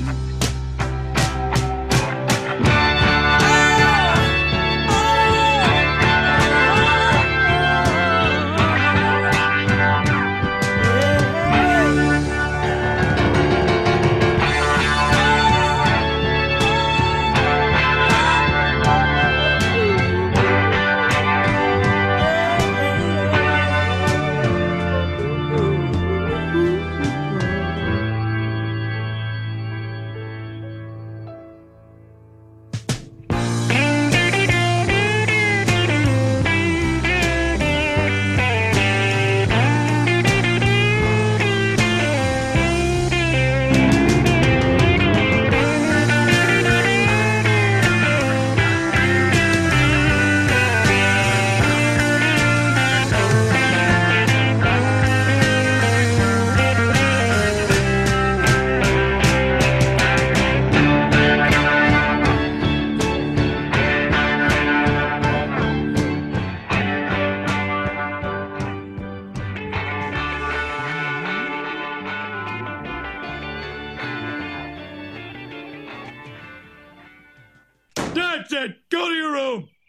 That's it. Go to your room.